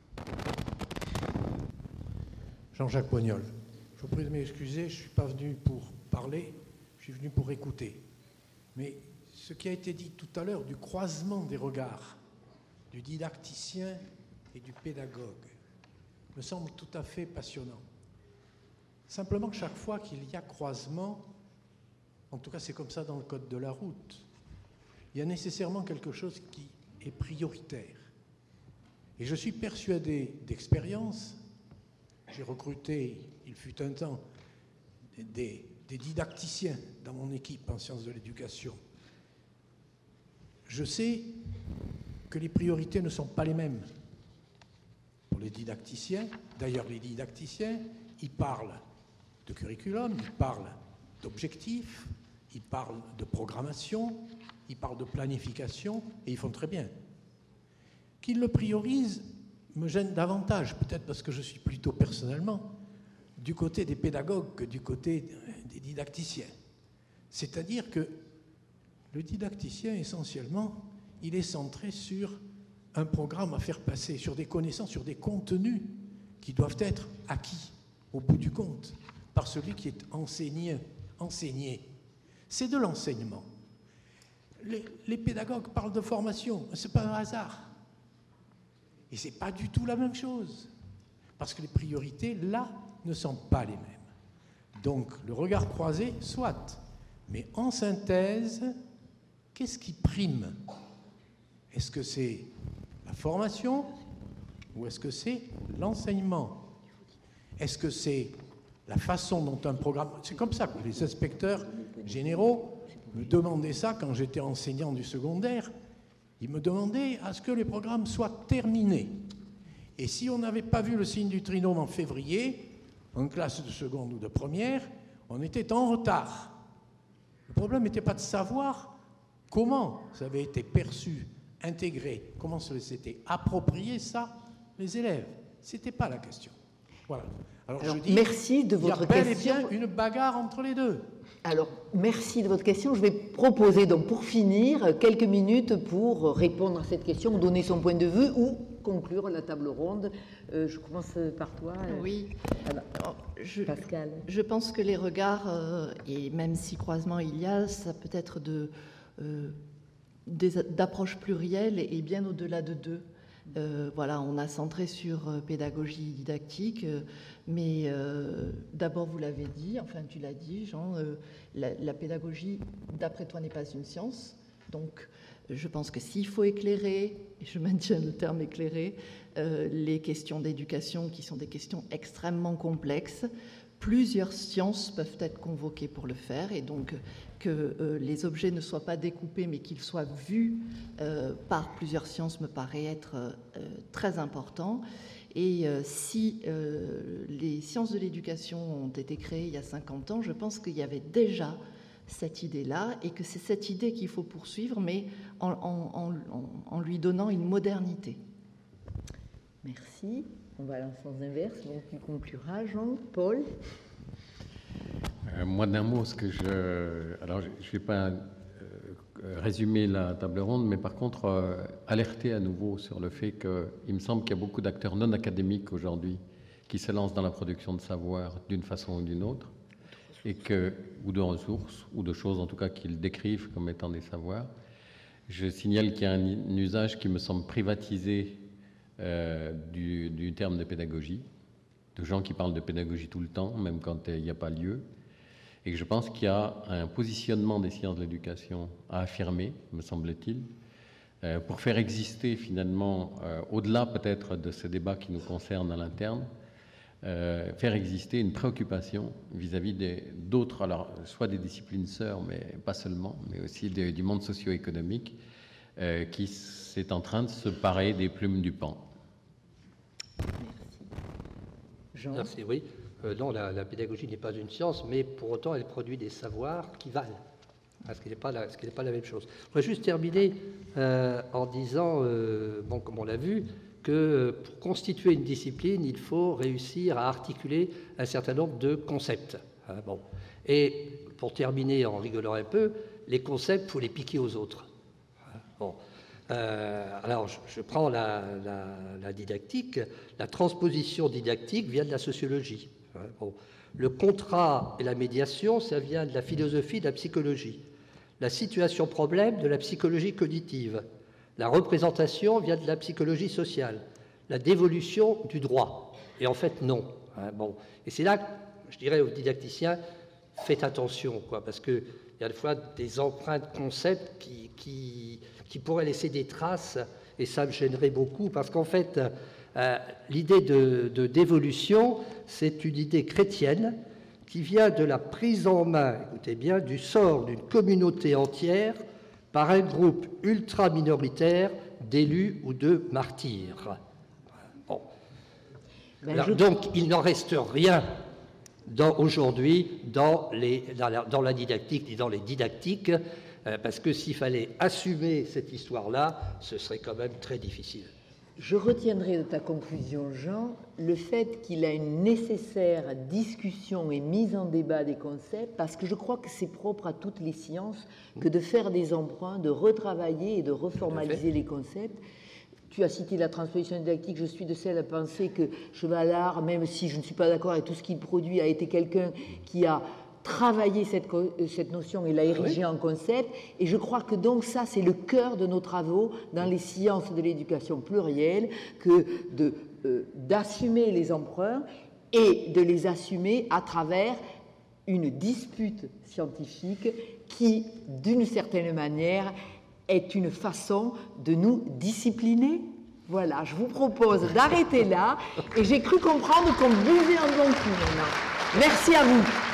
Jean-Jacques Poignol. Je vous prie de m'excuser, je ne suis pas venu pour parler, je suis venu pour écouter. Mais ce qui a été dit tout à l'heure du croisement des regards du didacticien et du pédagogue me semble tout à fait passionnant. Simplement, chaque fois qu'il y a croisement, en tout cas c'est comme ça dans le code de la route, il y a nécessairement quelque chose qui est prioritaire. Et je suis persuadé d'expérience, j'ai recruté, il fut un temps, des didacticiens dans mon équipe en sciences de l'éducation. Je sais que les priorités ne sont pas les mêmes pour les didacticiens. D'ailleurs, les didacticiens, ils parlent de curriculum, ils parlent d'objectifs, ils parlent de programmation, ils parlent de planification, et ils font très bien. Qu'ils le priorisent me gêne davantage, peut-être parce que je suis plutôt personnellement du côté des pédagogues que du côté des didacticiens. C'est-à-dire que le didacticien, essentiellement, il est centré sur un programme à faire passer, sur des connaissances, sur des contenus qui doivent être acquis, au bout du compte, par celui qui est enseigné. C'est de l'enseignement. Les pédagogues parlent de formation, ce n'est pas un hasard. Et ce n'est pas du tout la même chose. Parce que les priorités, là, ne sont pas les mêmes. Donc, le regard croisé, soit. Mais en synthèse, qu'est-ce qui prime? Est-ce que c'est la formation ou est-ce que c'est l'enseignement? Est-ce que c'est la façon dont un programme... C'est comme ça que les inspecteurs généraux me demandaient ça quand j'étais enseignant du secondaire. Ils me demandaient à ce que les programmes soient terminés. Et si on n'avait pas vu le signe du trinôme en février, en classe de seconde ou de première, on était en retard. Le problème n'était pas de savoir comment ça avait été perçu, intégré, comment ça s'était approprié ça, les élèves. Ce n'était pas la question. Voilà. Alors je dis, merci de votre question. Il y a bel et bien une bagarre entre les deux. Alors, merci de votre question. Je vais proposer, donc, pour finir, quelques minutes pour répondre à cette question, donner son point de vue ou conclure la table ronde. Je commence par toi. Oui. Pascal. Je pense que les regards, et même si croisement il y a, ça peut être d'approches plurielles et bien au-delà de deux. Voilà, on a centré sur pédagogie didactique, mais d'abord, vous l'avez dit, enfin tu l'as dit, Jean, la pédagogie, d'après toi, n'est pas une science. Donc, je pense que s'il faut éclairer, et je maintiens le terme éclairer, les questions d'éducation, qui sont des questions extrêmement complexes, plusieurs sciences peuvent être convoquées pour le faire, et donc que les objets ne soient pas découpés, mais qu'ils soient vus par plusieurs sciences me paraît être très important. Et si les sciences de l'éducation ont été créées il y a 50 ans, je pense qu'il y avait déjà cette idée-là, et que c'est cette idée qu'il faut poursuivre, mais en lui donnant une modernité. Merci. On va à un sens inverse, donc tu concluras, Jean. Paul. Moi, d'un mot, alors, je ne vais pas résumer la table ronde, mais par contre, alerter à nouveau sur le fait qu'il me semble qu'il y a beaucoup d'acteurs non académiques aujourd'hui qui se lancent dans la production de savoir d'une façon ou d'une autre, ou de ressources, ou de choses en tout cas qu'ils décrivent comme étant des savoirs. Je signale qu'il y a un usage qui me semble privatisé du terme de pédagogie, de gens qui parlent de pédagogie tout le temps, même quand il n'y a pas lieu, et que je pense qu'il y a un positionnement des sciences de l'éducation à affirmer, me semble-t-il, pour faire exister finalement, au-delà peut-être de ce débat qui nous concerne à l'interne, faire exister une préoccupation vis-à-vis d'autres, alors soit des disciplines sœurs, mais pas seulement, mais aussi du monde socio-économique, qui est en train de se parer des plumes du pan. Jean. Merci, oui. Non, la pédagogie n'est pas une science, mais pour autant, elle produit des savoirs qui valent. Ce qui n'est pas la même chose. Je voudrais juste terminer en disant, comme on l'a vu, que pour constituer une discipline, il faut réussir à articuler un certain nombre de concepts. Et pour terminer en rigolant un peu, les concepts, il faut les piquer aux autres. Alors, je prends la didactique. La transposition didactique vient de la sociologie. Le contrat et la médiation, ça vient de la philosophie de la psychologie. La situation-problème, de la psychologie cognitive. La représentation vient de la psychologie sociale. La dévolution du droit. Et en fait, non. Et c'est là que je dirais aux didacticiens, faites attention, parce qu'il y a des fois des empreintes concepts qui pourraient laisser des traces, et ça me gênerait beaucoup, parce qu'en fait, l'idée de dévolution, c'est une idée chrétienne qui vient de la prise en main, écoutez bien, du sort d'une communauté entière par un groupe ultra-minoritaire d'élus ou de martyrs. Donc, il n'en reste rien aujourd'hui dans la didactique et dans les didactiques, parce que s'il fallait assumer cette histoire-là, ce serait quand même très difficile. Je retiendrai de ta conclusion, Jean, le fait qu'il a une nécessaire discussion et mise en débat des concepts, parce que je crois que c'est propre à toutes les sciences que de faire des emprunts, de retravailler et de reformaliser les concepts. Tu as cité la transposition didactique, je suis de celle à penser que Chevalard, même si je ne suis pas d'accord avec tout ce qu'il produit, a été quelqu'un qui a travaillé cette notion et l'a érigée en concept. Et je crois que donc ça, c'est le cœur de nos travaux dans les sciences de l'éducation plurielle, que d'assumer les emprunts et de les assumer à travers une dispute scientifique qui, d'une certaine manière, est une façon de nous discipliner. Voilà, je vous propose d'arrêter là, et j'ai cru comprendre qu'on buvait un bon coup maintenant. Merci à vous.